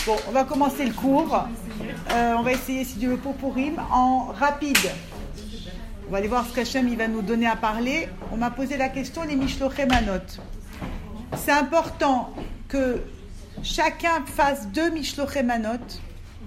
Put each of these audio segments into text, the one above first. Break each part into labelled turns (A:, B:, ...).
A: Bon, on va commencer le cours. On va essayer, si Dieu veut, pour Purim, en rapide. On va aller voir ce qu'Hachem il va nous donner à parler. On m'a posé la question, les Mishlochei Manot. C'est important que chacun fasse 2 Mishlochei Manot. D'accord ?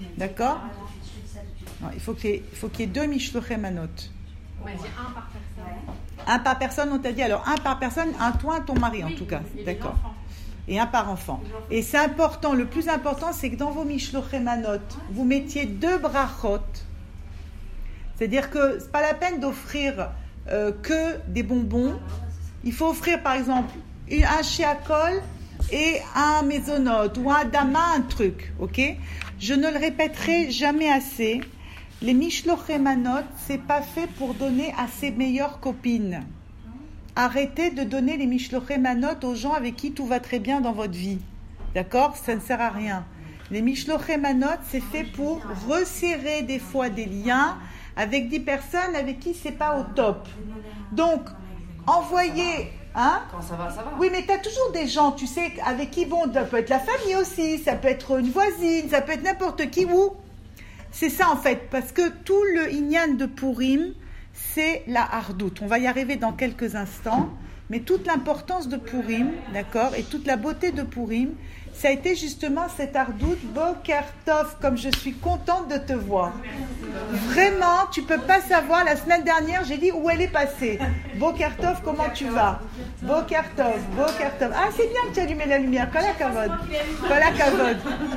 A: Non, il faut qu'il y ait 2 Mishlochei Manot.
B: On m'a dit un par personne.
A: Un par personne, on t'a dit alors un par personne, un toi, ton mari en tout cas. D'accord. Et un par enfant. Et c'est important, le plus important, c'est que dans vos Mishlochei Manot, vous mettiez 2 brachot. C'est-à-dire que c'est pas la peine d'offrir que des bonbons. Il faut offrir par exemple un shiakol et un mezonot ou un dama, un truc. Ok ? Je ne le répéterai jamais assez. Les Mishlochei Manot, c'est pas fait pour donner à ses meilleures copines. Arrêtez de donner les Mishlochei Manot aux gens avec qui tout va très bien dans votre vie. D'accord ? Ça ne sert à rien. Les Mishlochei Manot, c'est fait pour resserrer des fois des liens avec des personnes avec qui c'est pas au top. Donc, envoyez... Hein?
B: Quand ça va, ça va.
A: Oui, mais tu as toujours des gens, tu sais, avec qui, bon, ça peut être la famille aussi, ça peut être une voisine, ça peut être n'importe qui, ou... C'est ça en fait, parce que tout le Inyan de Purim, c'est la hardout. On va y arriver dans quelques instants, mais toute l'importance de Purim, d'accord, et toute la beauté de Purim, ça a été justement cette hardout, Boker Tov, comme je suis contente de te voir. Vraiment, tu peux pas savoir, la semaine dernière, j'ai dit où elle est passée. Boker Tov, comment tu vas? Boker Tov, Boker Tov. Ah, c'est bien que tu as allumé la lumière, Kol HaKavod. Kol HaKavod.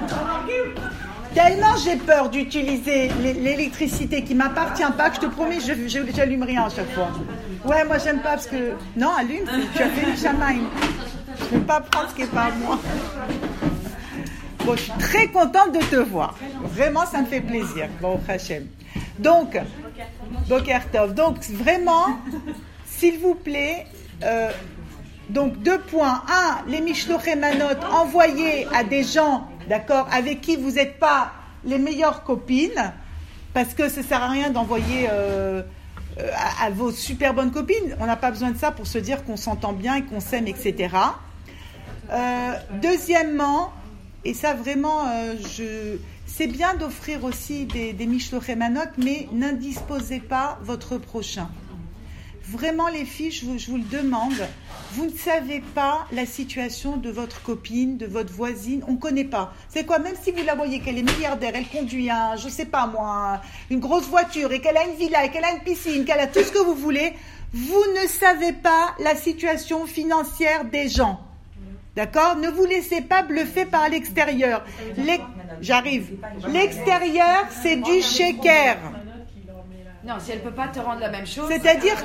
A: Tellement j'ai peur d'utiliser l'électricité qui ne m'appartient pas que je te promets, je n'allume rien à chaque fois. Ouais, moi j'aime pas parce que... Non, allume, tu as fait le chamaïm. Je ne veux pas prendre ce qui n'est pas à moi. Bon, je suis très contente de te voir. Vraiment, ça me fait plaisir. Bon, Hachem. Donc, Boker Tov. Donc, vraiment, s'il vous plaît... donc, 2 points. 1, les Mishlochei Manot envoyés à des gens... D'accord, avec qui vous n'êtes pas les meilleures copines, parce que ça ne sert à rien d'envoyer à vos super bonnes copines. On n'a pas besoin de ça pour se dire qu'on s'entend bien et qu'on s'aime, etc. Deuxièmement, et ça vraiment, c'est bien d'offrir aussi des Mishlochei Manot, mais n'indisposez pas votre prochain. Vraiment les filles, je vous le demande, vous ne savez pas la situation de votre copine, de votre voisine, on ne connaît pas. C'est quoi, même si vous la voyez qu'elle est milliardaire, elle conduit je sais pas moi, une grosse voiture et qu'elle a une villa et qu'elle a une piscine, qu'elle a tout ce que vous voulez, vous ne savez pas la situation financière des gens. D'accord ? Ne vous laissez pas bluffer par l'extérieur. J'arrive. L'extérieur, c'est du sheker.
B: Non, si elle peut pas te rendre la même chose.
A: C'est-à-dire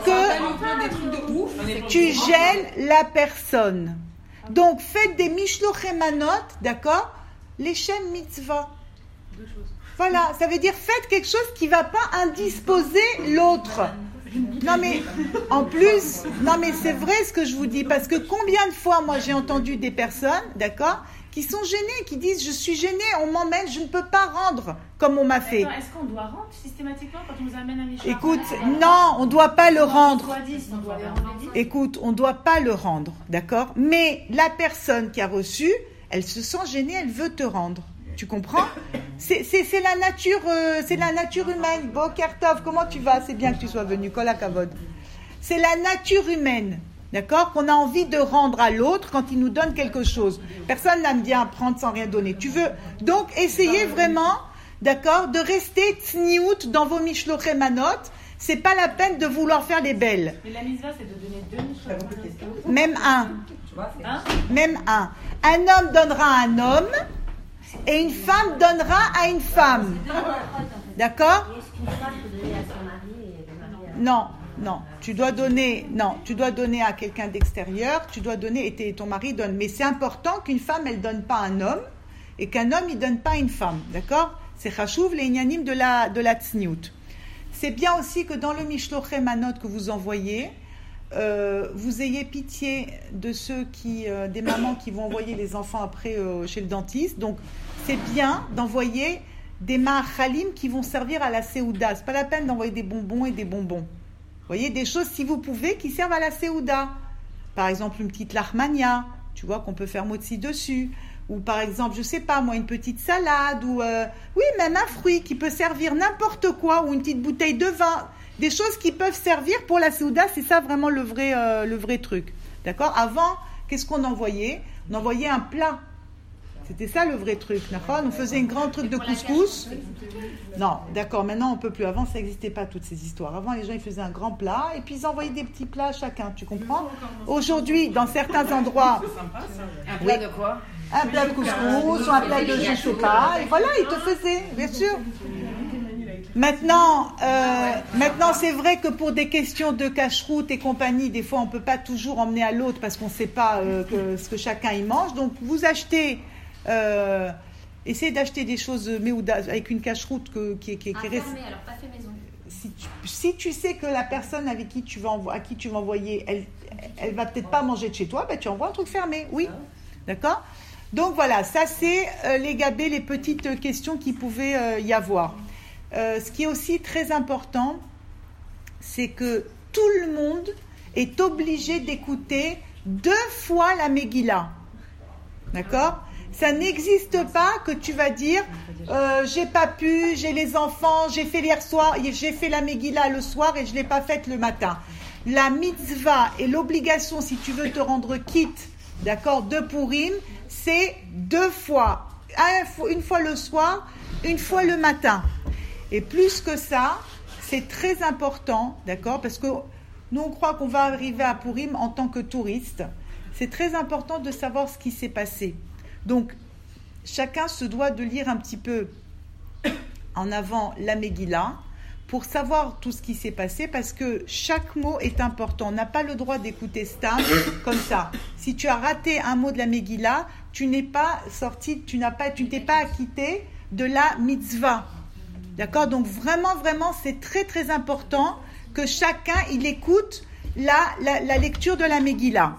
A: que tu gênes la personne. Donc, faites des Mishlochei Manot, d'accord ? Les chaînes mitzvah. Voilà, ça veut dire faites quelque chose qui ne va pas indisposer l'autre. Non mais, en plus, non mais c'est vrai ce que je vous dis, parce que combien de fois, moi, j'ai entendu des personnes, d'accord ? Qui sont gênés, qui disent je suis gêné, on m'emmène, je ne peux pas rendre comme on m'a fait.
C: Attends, est-ce qu'on doit rendre systématiquement quand on nous amène un Mishloach?
A: Écoute, non, on ne doit pas le rendre.
C: On doit les rendre.
A: Écoute, on ne doit pas le rendre, d'accord ? Mais la personne qui a reçu, elle se sent gênée, elle veut te rendre. Tu comprends ? C'est la nature humaine. Boker Tov, comment tu vas ? C'est bien que tu sois venu, Kol HaKavod. C'est la nature humaine. D'accord ? Qu'on a envie de rendre à l'autre quand il nous donne quelque chose. Personne n'aime bien prendre sans rien donner. Tu veux donc essayer vraiment, d'accord, de rester tsniout dans vos Mishlochei Manot. C'est pas la peine de vouloir faire les belles.
C: Mais la mitzvah, c'est de donner 2 Mishlochei Manot.
A: Même un.
C: Hein ?
A: Même un. Un homme donnera à un homme et une femme donnera à une femme. D'accord ? Non. Non, tu dois donner à quelqu'un d'extérieur, tu dois donner, et ton mari donne. Mais c'est important qu'une femme, elle donne pas à un homme, et qu'un homme, il donne pas à une femme, d'accord ? C'est chachouv, les inyanim de la tsniout. C'est bien aussi que dans le Mishlochei Manot que vous envoyez, vous ayez pitié de ceux des mamans qui vont envoyer les enfants après chez le dentiste. Donc, c'est bien d'envoyer des ma'achalim qui vont servir à la séouda. C'est pas la peine d'envoyer des bonbons et des bonbons. Vous voyez, des choses, si vous pouvez, qui servent à la séouda. Par exemple, une petite lachmania, tu vois, qu'on peut faire motzi dessus. ou par exemple, je sais pas moi, une petite salade, ou oui, même un fruit qui peut servir n'importe quoi, ou une petite bouteille de vin, des choses qui peuvent servir pour la Séouda, c'est ça vraiment le vrai truc. D'accord ? Avant, qu'est-ce qu'on envoyait ? On envoyait un plat. C'était ça le vrai truc, d'accord ? On faisait un grand truc de couscous. Non, d'accord, maintenant on peut plus. Avant, ça n'existait pas toutes ces histoires. Avant, les gens ils faisaient un grand plat et puis ils envoyaient des petits plats à chacun, tu comprends ? Aujourd'hui, dans certains endroits...
B: Un plat de quoi ?
A: Un plat de couscous ou un plat de je ne sais pas. Et voilà, ils te faisaient, bien sûr. Maintenant, c'est vrai que pour des questions de cache-route et compagnie, des fois on ne peut pas toujours emmener à l'autre parce qu'on ne sait pas ce que chacun y mange. Donc vous achetez... essayez d'acheter des choses méouda avec une cache-route qui est
D: fermée, alors pas fait maison.
A: Si tu sais que la personne à qui tu vas envoyer, elle va peut-être pas manger de chez toi, tu envoies un truc fermé, oui, d'accord. Donc voilà, ça c'est les gabés, les petites questions qui pouvaient y avoir. Ce qui est aussi très important, c'est que tout le monde est obligé d'écouter 2 fois la Megillah, d'accord. Ça n'existe pas que tu vas dire j'ai pas pu, j'ai les enfants, j'ai fait hier soir, j'ai fait la Megillah le soir et je l'ai pas faite le matin. La mitzvah et l'obligation, si tu veux te rendre quitte, d'accord, de Purim, c'est 2 fois. Une fois le soir, une fois le matin. Et plus que ça, c'est très important, d'accord, parce que nous on croit qu'on va arriver à Purim en tant que touriste. C'est très important de savoir ce qui s'est passé. Donc, chacun se doit de lire un petit peu en avant la Megillah pour savoir tout ce qui s'est passé parce que chaque mot est important. On n'a pas le droit d'écouter Stam comme ça. Si tu as raté un mot de la Megillah, tu n'es pas sorti, tu t'es pas acquitté de la mitzvah. D'accord ? Donc, vraiment, c'est très, très important que chacun, il écoute la lecture de la Megillah.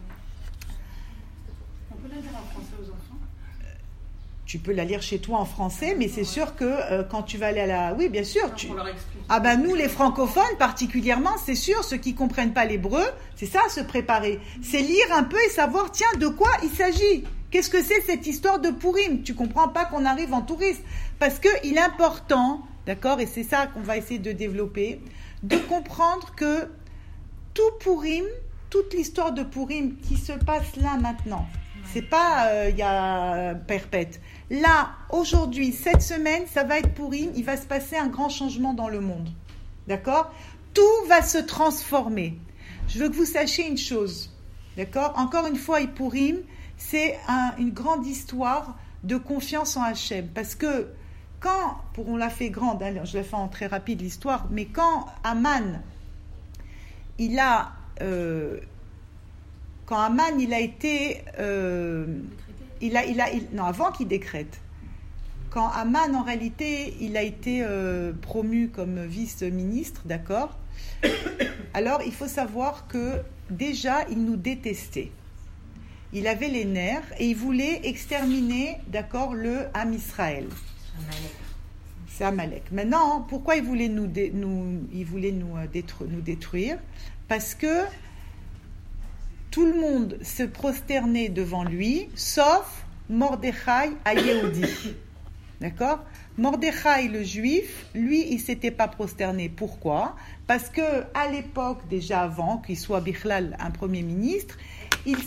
A: Tu peux la lire chez toi en français, mais c'est sûr que quand tu vas aller à la... Oui, bien sûr. Nous, les francophones, particulièrement, c'est sûr, ceux qui ne comprennent pas l'hébreu, c'est ça, se préparer. C'est lire un peu et savoir, tiens, de quoi il s'agit ? Qu'est-ce que c'est cette histoire de Purim ? Tu ne comprends pas qu'on arrive en touriste. Parce qu'il est important, d'accord, et c'est ça qu'on va essayer de développer, de comprendre que tout Purim, toute l'histoire de Purim qui se passe là maintenant, c'est pas il y a perpète. Là, aujourd'hui, cette semaine, ça va être Purim, il va se passer un grand changement dans le monde. D'accord ? Tout va se transformer. Je veux que vous sachiez une chose. D'accord ? Encore une fois, Purim, c'est une grande histoire de confiance en Hachem. Parce que on l'a fait grande, hein, je l'ai fait en très rapide l'histoire, mais quand Aman, avant qu'il décrète. Quand Aman, en réalité, il a été promu comme vice-ministre, d'accord ? Alors, il faut savoir que, déjà, il nous détestait. Il avait les nerfs et il voulait exterminer, d'accord, le Ham Israël. C'est Amalek. Maintenant, pourquoi il voulait nous détruire ? Parce que tout le monde se prosternait devant lui, sauf Mordechai à Yehudi. D'accord ? Mordechai, le juif, lui, il ne s'était pas prosterné. Pourquoi ? Parce que à l'époque, déjà avant qu'il soit Bichlal, un premier ministre, une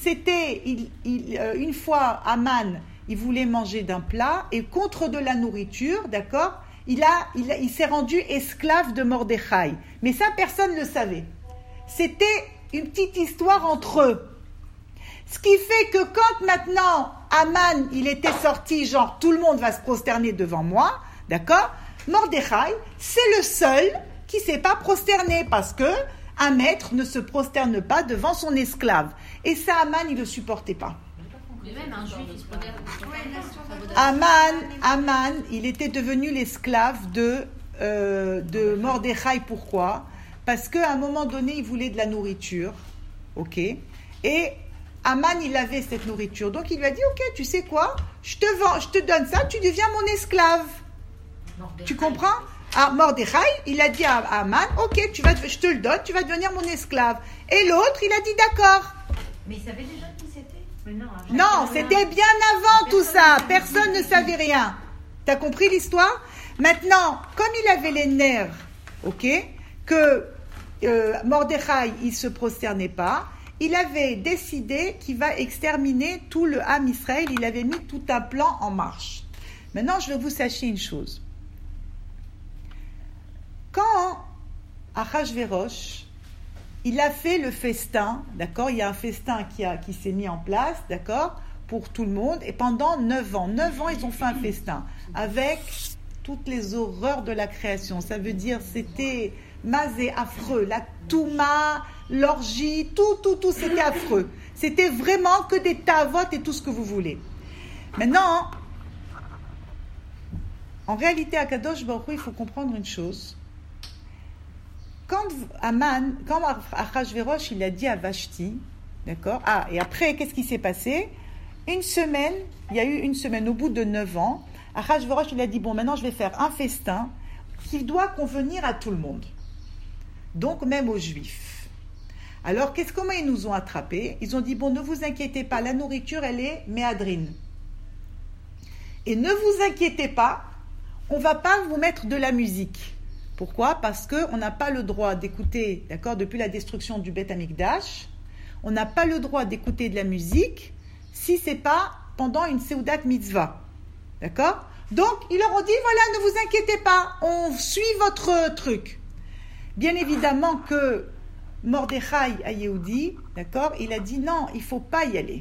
A: fois, Aman, il voulait manger d'un plat et contre de la nourriture, d'accord ? Il s'est rendu esclave de Mordechai. Mais ça, personne ne le savait. C'était une petite histoire entre eux. Ce qui fait que quand maintenant Aman, il était sorti, genre tout le monde va se prosterner devant moi, d'accord ? Mordechai, c'est le seul qui ne s'est pas prosterné parce que un maître ne se prosterne pas devant son esclave. Et ça, Aman, il ne le supportait pas.
D: Même un juif, il se pose
A: Aman, il était devenu l'esclave de Mordechai. Pourquoi ? Parce qu'à un moment donné, il voulait de la nourriture. Ok ? Et Aman, il avait cette nourriture. Donc, il lui a dit, ok, tu sais quoi ? Je te donne ça, tu deviens mon esclave. Tu comprends ? Mordechai, il a dit à Aman, ok, je te le donne, tu vas devenir mon esclave. Et l'autre, il a dit d'accord.
D: Mais il savait déjà qui c'était ?
C: Mais non,
A: Non, c'était bien avant tout ça. Personne ne savait rien. T'as compris l'histoire? Maintenant, comme il avait les nerfs, ok, que Mordechai, il se prosternait pas, il avait décidé qu'il va exterminer tout le Ham Israël. Il avait mis tout un plan en marche. Maintenant, je veux que vous sachiez une chose. Quand Achashverosh, il a fait le festin, d'accord? Il y a un festin qui s'est mis en place, d'accord? Pour tout le monde. Et pendant 9 ans, ils ont fait un festin avec toutes les horreurs de la création. Ça veut dire, c'était mazé affreux. La touma, l'orgie, tout, c'était affreux. C'était vraiment que des tavotes et tout ce que vous voulez. Maintenant, en réalité, à Kadosh Baruch Hu, il faut comprendre une chose. Quand Achashverosh, il a dit à Vashti, d'accord? Et après, qu'est-ce qui s'est passé? Il y a eu une semaine, au bout de 9 ans, Achashverosh, il a dit, bon, maintenant je vais faire un festin qui doit convenir à tout le monde. Donc, même aux Juifs. Alors, comment ils nous ont attrapés? Ils ont dit, bon, ne vous inquiétez pas, la nourriture, elle est méadrine. Et ne vous inquiétez pas, on ne va pas vous mettre de la musique. Pourquoi? Parce qu'on n'a pas le droit d'écouter, d'accord, depuis la destruction du Beth Amikdash, on n'a pas le droit d'écouter de la musique si ce n'est pas pendant une Seudat Mitzvah. D'accord? Donc, ils leur ont dit, voilà, ne vous inquiétez pas, on suit votre truc. Bien évidemment que Mordechai à Yehudi, d'accord, il a dit non, il ne faut pas y aller.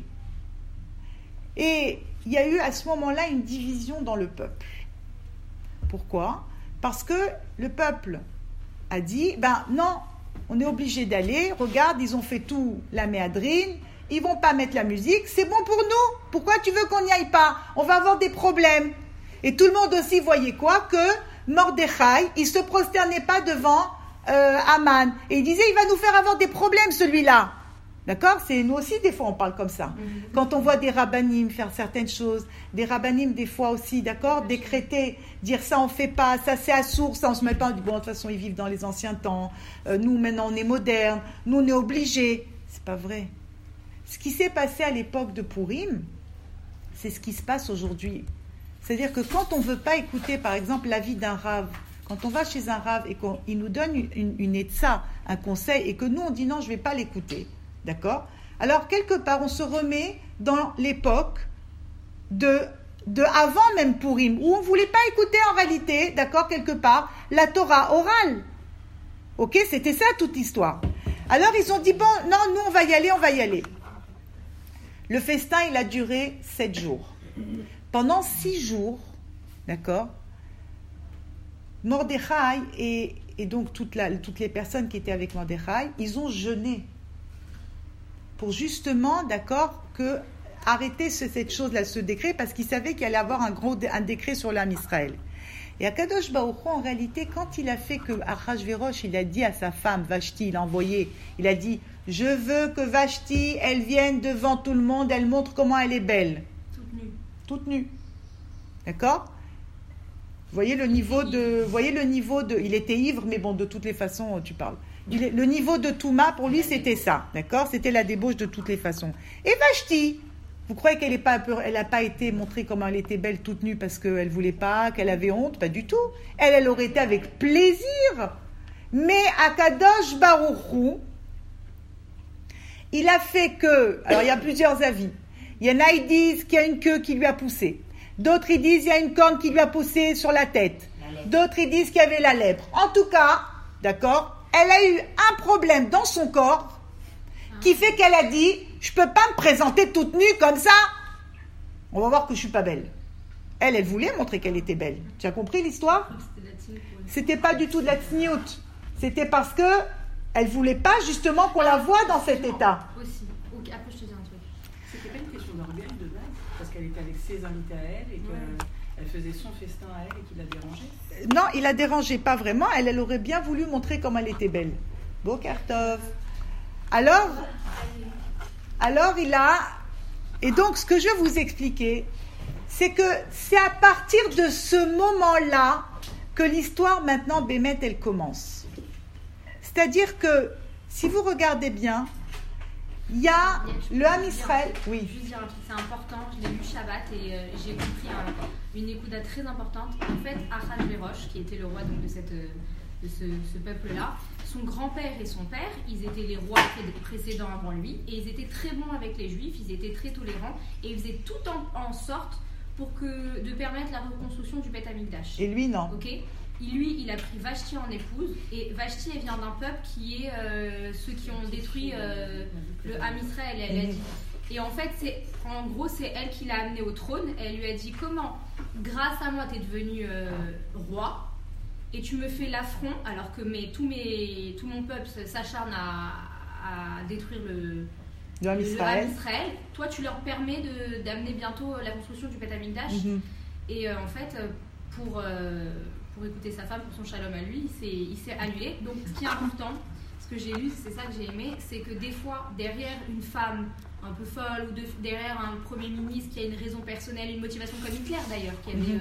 A: Et il y a eu à ce moment-là une division dans le peuple. Pourquoi? Parce que le peuple a dit, non, on est obligé d'aller, regarde, ils ont fait tout la méadrine, ils vont pas mettre la musique, c'est bon pour nous, pourquoi tu veux qu'on n'y aille pas? On va avoir des problèmes. Et tout le monde aussi voyait quoi? Que Mordechai, il se prosternait pas devant Aman, et il disait, il va nous faire avoir des problèmes celui-là. D'accord? C'est nous aussi, des fois, on parle comme ça. Quand on voit des rabbanim faire certaines choses, des rabbanim, des fois aussi, d'accord, décréter, dire ça, on fait pas, ça, c'est assourd, ça, on se met pas. On dit, bon, de toute façon, ils vivent dans les anciens temps. Nous, maintenant, on est modernes. Nous, on est obligés. C'est pas vrai. Ce qui s'est passé à l'époque de Purim, c'est ce qui se passe aujourd'hui. C'est-à-dire que quand on veut pas écouter, par exemple, l'avis d'un rav, quand on va chez un rav et qu'il nous donne une etza, un conseil, et que nous, on dit non, je vais pas l'écouter. D'accord? Alors, quelque part, on se remet dans l'époque de avant même Purim, où on ne voulait pas écouter en réalité, d'accord, quelque part, la Torah orale. Ok? C'était ça toute l'histoire. Alors, ils ont dit, bon, non, nous, on va y aller. Le festin, il a duré 7 jours. Pendant 6 jours, d'accord, Mordechai et donc toutes les personnes qui étaient avec Mordechai, ils ont jeûné. Pour justement, d'accord, arrêter cette chose-là, ce décret, parce qu'ils savaient qu'il allait avoir un décret sur l'âme Israël. Et Akadosh Baruch Hu, en réalité, quand il a fait que Achashverosh, il a dit à sa femme, Vashti, il a envoyé, il a dit, je veux que Vashti, elle vienne devant tout le monde, elle montre comment elle est belle. Toute nue. D'accord? Voyez le niveau de, il était ivre, mais bon, de toutes les façons, tu parles. Le niveau de Touma, pour lui, c'était ça, d'accord? C'était la débauche de toutes les façons. Et Vashti, vous croyez qu'elle n'a pas été montrée comment elle était belle toute nue parce qu'elle voulait pas, qu'elle avait honte? Pas du tout. Elle aurait été avec plaisir. Mais Akadosh Baruch Hu, il a fait que, alors il y a plusieurs avis. Il y en a, ils disent qu'il y a une queue qui lui a poussé. D'autres, ils disent qu'il y a une corne qui lui a poussé sur la tête. D'autres, ils disent qu'il y avait la lèpre. En tout cas, d'accord, elle a eu un problème dans son corps qui fait qu'elle a dit, je peux pas me présenter toute nue comme ça. On va voir que je suis pas belle. Elle voulait montrer qu'elle était belle. Tu as compris l'histoire? C'était pas du tout de la tsniout. C'était parce que elle voulait pas justement qu'on la voie dans cet état.
D: Aussi. Ok, après je te dis un truc.
B: C'était pas une question d'orgueil de base, parce qu'elle était avec ses invités à elle et qu'elle faisait son festin à elle et qu'il la dérangeait.
A: Non, il la dérangeait pas vraiment. Elle aurait bien voulu montrer comme elle était belle. Bokartov. Alors il a... Et donc, ce que je vais vous expliquer, c'est que c'est à partir de ce moment-là que l'histoire, maintenant, Bémet, elle commence. C'est-à-dire que, si vous regardez bien, il y a le Ham Israël. Oui.
D: Juste dire un truc, c'est important. Je l'ai lu Shabbat et j'ai compris une écouda très importante. En fait, Achashverosh, qui était le roi donc, de ce peuple-là, son grand-père et son père, ils étaient les rois précédents avant lui, et ils étaient très bons avec les Juifs, ils étaient très tolérants, et ils faisaient tout en sorte de permettre la reconstruction du Beth Amikdash.
A: Et lui, non.
D: Ok. Lui, il a pris Vashti en épouse, et Vashti, elle vient d'un peuple qui est ceux qui ont détruit le Ham Israël, elle a dit. Et en fait, en gros, c'est elle qui l'a amené au trône. Elle lui a dit, comment, grâce à moi, t'es devenu roi, et tu me fais l'affront, alors que tout mon peuple s'acharne à détruire le Ham Israël. Toi, tu leur permets d'amener bientôt la construction du Beth Amikdash. Et en fait, pour écouter sa femme, pour son shalom à lui, il s'est annulé. Donc, ce qui est important, ce que j'ai lu, c'est ça que j'ai aimé, c'est que des fois, derrière une femme un peu folle, ou derrière un premier ministre qui a une raison personnelle, une motivation comme Hitler d'ailleurs, qui avait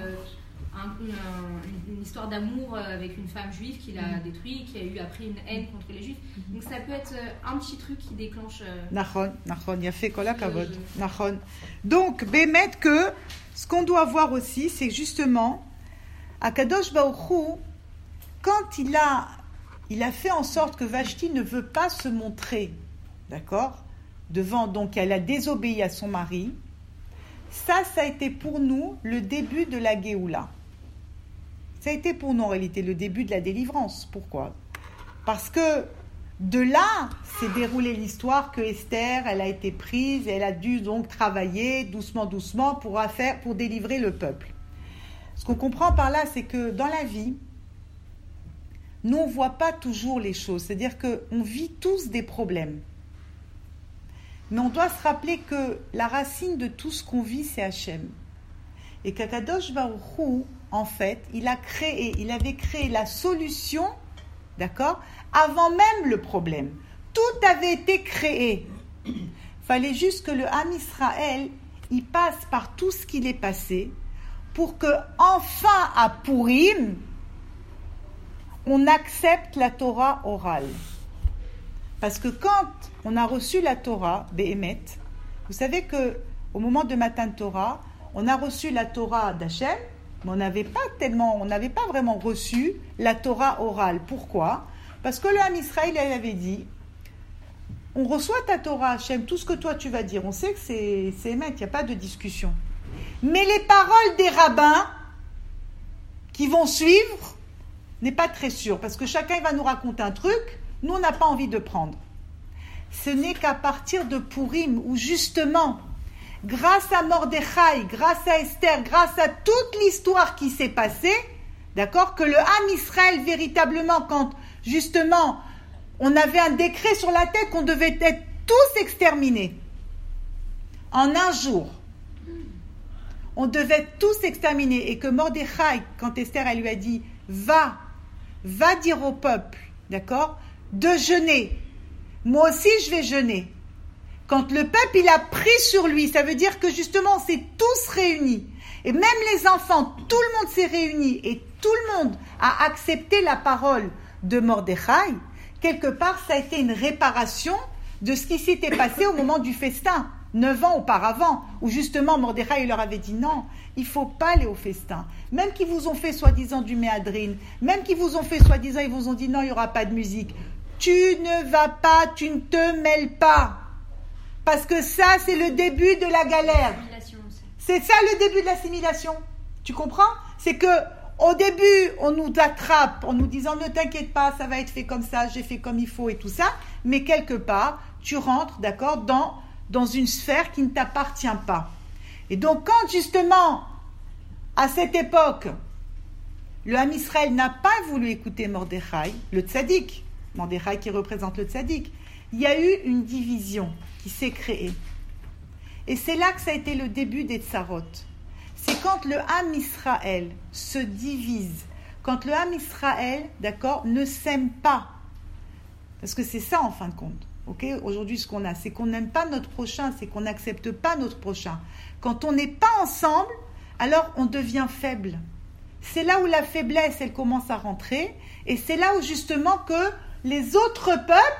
D: une histoire d'amour avec une femme juive qui l'a détruit, qui a eu après une haine contre les juifs. Donc ça peut être un petit truc qui déclenche...
A: Nachon, il y a fait kola kavod. Nachon. Donc, Bémet, que ce qu'on doit voir aussi, c'est justement, Akadosh Baruch Hu, quand il a fait en sorte que Vashti ne veut pas se montrer, d'accord, devant, donc elle a désobéi à son mari, ça a été pour nous le début de la Géoula. Ça a été pour nous en réalité le début de la délivrance. Pourquoi ? Parce que de là s'est déroulée l'histoire que Esther, elle a été prise et elle a dû donc travailler doucement pour délivrer le peuple. Ce qu'on comprend par là, c'est que dans la vie, nous on ne voit pas toujours les choses. C'est-à-dire qu'on vit tous des problèmes. Mais on doit se rappeler que la racine de tout ce qu'on vit, c'est Hachem. Et qu'Akadosh Baruch Hu, en fait, il avait créé la solution, d'accord, avant même le problème. Tout avait été créé. Il fallait juste que le Ham Israël, il passe par tout ce qu'il est passé pour que, enfin, à Purim, on accepte la Torah orale. Parce que quand on a reçu la Torah, Béhémet, vous savez qu'au moment de Matan Torah, on a reçu la Torah d'Hachem, mais on n'avait pas vraiment reçu la Torah orale. Pourquoi ? Parce que le Ham Israël, il avait dit, on reçoit ta Torah, Hachem, tout ce que toi tu vas dire, on sait que c'est émet, il n'y a pas de discussion. Mais les paroles des rabbins qui vont suivre n'est pas très sûr, parce que chacun va nous raconter un truc, nous on n'a pas envie de prendre. Ce n'est qu'à partir de Purim, où justement, grâce à Mordechai, grâce à Esther, grâce à toute l'histoire qui s'est passée, d'accord, que le Ham Israël véritablement, quand justement on avait un décret sur la tête qu'on devait être tous exterminés en un jour, on devait être tous exterminés, et que Mordechai, quand Esther elle lui a dit va dire au peuple, d'accord, de jeûner, moi aussi je vais jeûner. Quand le peuple il a pris sur lui, ça veut dire que justement on s'est tous réunis, et même les enfants, tout le monde s'est réuni, et tout le monde a accepté la parole de Mordechai. Quelque part ça a été une réparation de ce qui s'était passé au moment du festin 9 ans auparavant, où justement Mordechai il leur avait dit non, il ne faut pas aller au festin, même qu'ils vous ont fait soi-disant du méadrine, même qu'ils vous ont fait soi-disant, ils vous ont dit non, il n'y aura pas de musique, tu ne vas pas, tu ne te mêles pas, parce que ça c'est le début de la galère, c'est ça le début de l'assimilation, tu comprends? C'est que au début on nous attrape en nous disant ne t'inquiète pas, ça va être fait comme ça, j'ai fait comme il faut et tout ça, mais quelque part tu rentres, d'accord, dans une sphère qui ne t'appartient pas. Et donc quand justement à cette époque le Ham Israël n'a pas voulu écouter Mordechai, le tzaddik, Mordechai qui représente le tzaddik, il y a eu une division qui s'est créée. Et c'est là que ça a été le début des tsarot. C'est quand le Ham Israël se divise, quand le Ham Israël, d'accord, ne s'aime pas. Parce que c'est ça en fin de compte. Okay, aujourd'hui, ce qu'on a, c'est qu'on n'aime pas notre prochain, c'est qu'on n'accepte pas notre prochain. Quand on n'est pas ensemble, alors on devient faible. C'est là où la faiblesse, elle commence à rentrer, et c'est là où justement que les autres peuples,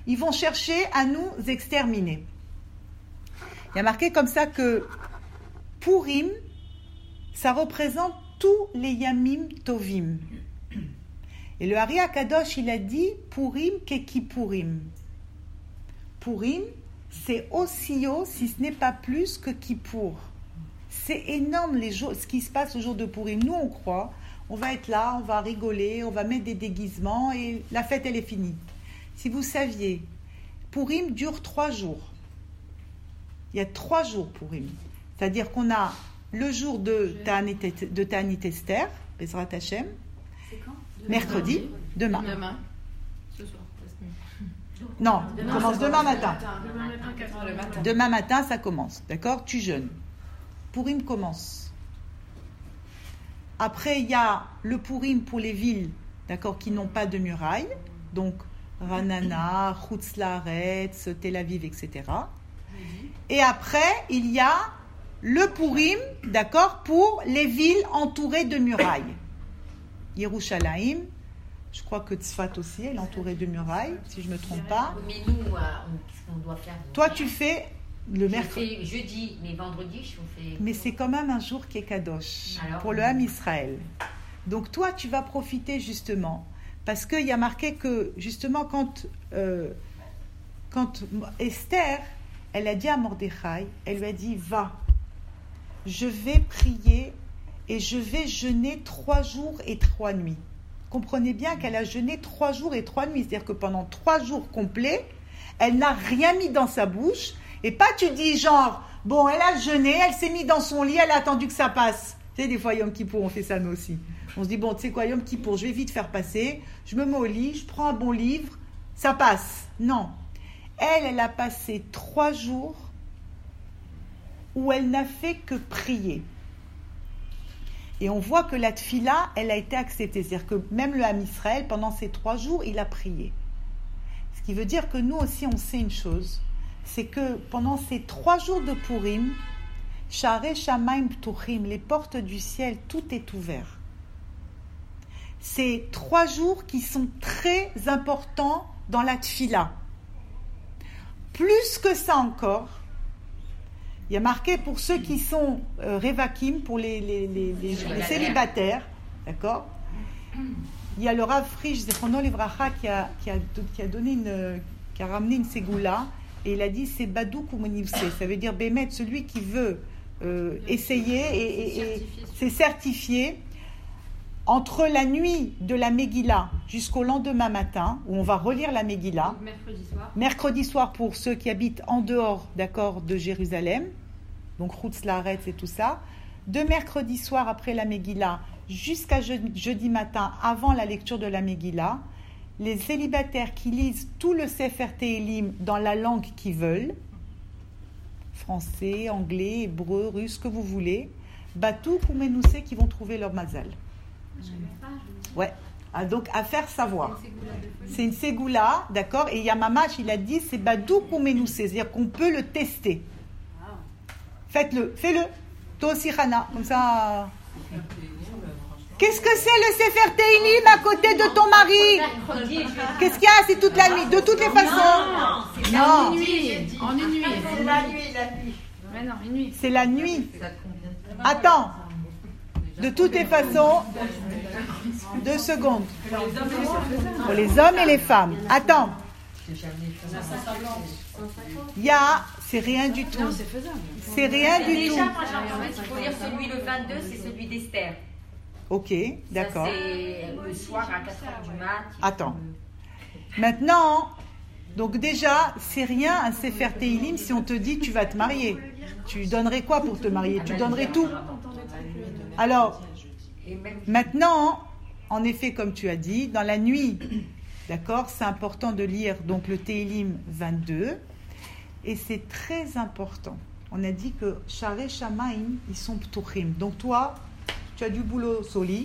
A: ils vont chercher à nous exterminer. Il y a marqué comme ça que Purim, ça représente tous les Yamim Tovim. Et le Ari Akadosh, il a dit Purim keki Purim. Purim, c'est aussi haut, si ce n'est pas plus que Kippour. C'est énorme ce qui se passe au jour de Purim. Nous, on croit, on va être là, on va rigoler, on va mettre des déguisements et la fête, elle est finie. Si vous saviez, Purim dure 3 jours. Il y a 3 jours Purim. C'est-à-dire qu'on a le jour de Ta'anit Esther, Bezrat Hashem.
D: C'est quand?
A: Mercredi, demain.
C: Ce soir.
A: Non, on commence demain matin.
C: Demain matin, 4h le matin.
A: Demain matin, ça commence. D'accord? Tu jeûnes. Purim commence. Après, il y a le Purim pour les villes, d'accord, qui n'ont pas de murailles. Donc, Ranana, Chutz Laaretz, Tel Aviv, etc. Et après, il y a le Purim, d'accord, pour les villes entourées de murailles. Yerushalayim, je crois que Tzfat aussi, elle est entourée de murailles, si je ne me trompe pas.
E: Mais nous, qu'est-ce qu'on doit faire?
A: Toi, tu fais le mercredi.
E: Je fais jeudi, mais vendredi, on fait...
A: Mais c'est quand même un jour qui est kadosh pour le Ham Israël. Donc toi, tu vas profiter justement, parce qu'il y a marqué que justement quand Esther, elle a dit à Mordechai, elle lui a dit, va, je vais prier et je vais jeûner 3 jours et 3 nuits. Comprenez bien qu'elle a jeûné 3 jours et 3 nuits, c'est-à-dire que pendant 3 jours complets, elle n'a rien mis dans sa bouche, et pas tu dis genre, bon, elle a jeûné, elle s'est mise dans son lit, elle a attendu que ça passe. Tu sais, des fois, Yom Kippour, on fait ça nous aussi. On se dit, bon, tu sais quoi, Yom Kippour, je vais vite faire passer, je me mets au lit, je prends un bon livre, ça passe. Non. Elle a passé 3 jours où elle n'a fait que prier. Et on voit que la tfila, elle a été acceptée. C'est-à-dire que même le Ham Israël, pendant ces 3 jours, il a prié. Ce qui veut dire que nous aussi, on sait une chose, c'est que pendant ces 3 jours de Purim, Sharei Shamaim Ptuchim, les portes du ciel, tout est ouvert. C'est 3 jours qui sont très importants dans la tfila. Plus que ça encore, il y a marqué pour ceux qui sont revakim, pour les célibataires, d'accord? Il y a le Rav Frisch Zechrono Livracha qui a ramené une ségoula et il a dit c'est badouk ou monivse, ça veut dire bémet, celui qui veut essayer et c'est certifié. Entre la nuit de la Megillah jusqu'au lendemain matin, où on va relire la Megillah, mercredi soir pour ceux qui habitent en dehors, d'accord, de Jérusalem, donc Chutz Laaretz et tout ça, de mercredi soir après la Megillah jusqu'à jeudi matin avant la lecture de la Megillah, les célibataires qui lisent tout le Sefer Tehilim dans la langue qu'ils veulent, français, anglais, hébreu, russe, ce que vous voulez, Batouk ou Menousé qui vont trouver leur mazal. Ouais, donc à faire savoir. C'est une ségoula, d'accord, et Yamamash, il a dit c'est Badouk ou Menousé, c'est-à-dire qu'on peut le tester. Faites-le, fais-le. Toi aussi, Hana, comme ça. Qu'est-ce que c'est le Sefer Tehilim à côté de ton mari? Qu'est-ce qu'il y a? C'est toute la nuit, de toutes les façons. Non.
C: En une nuit.
E: C'est la nuit, la nuit.
C: Mais non, une nuit.
A: C'est la nuit. Attends. De toutes les façons, 2 secondes. Pour les hommes et les femmes. Attends. Il y a, c'est rien du tout. C'est rien du tout.
E: Déjà, moi j'ai entendu qu'il faut lire celui le 22, c'est celui d'Esther.
A: Ok, d'accord.
E: Ça, c'est le soir à 4h du mat.
A: Attends. Maintenant, donc déjà, c'est rien un Sefer Tehilim si on te dit tu vas te marier. Tu donnerais quoi pour te marier? Tu donnerais tout. Alors, maintenant, en effet, comme tu as dit, dans la nuit, d'accord, c'est important de lire donc le Tehilim 22, et c'est très important. On a dit que Sharei Shamaim, ils sont ptuchim. Donc toi, tu as du boulot soli.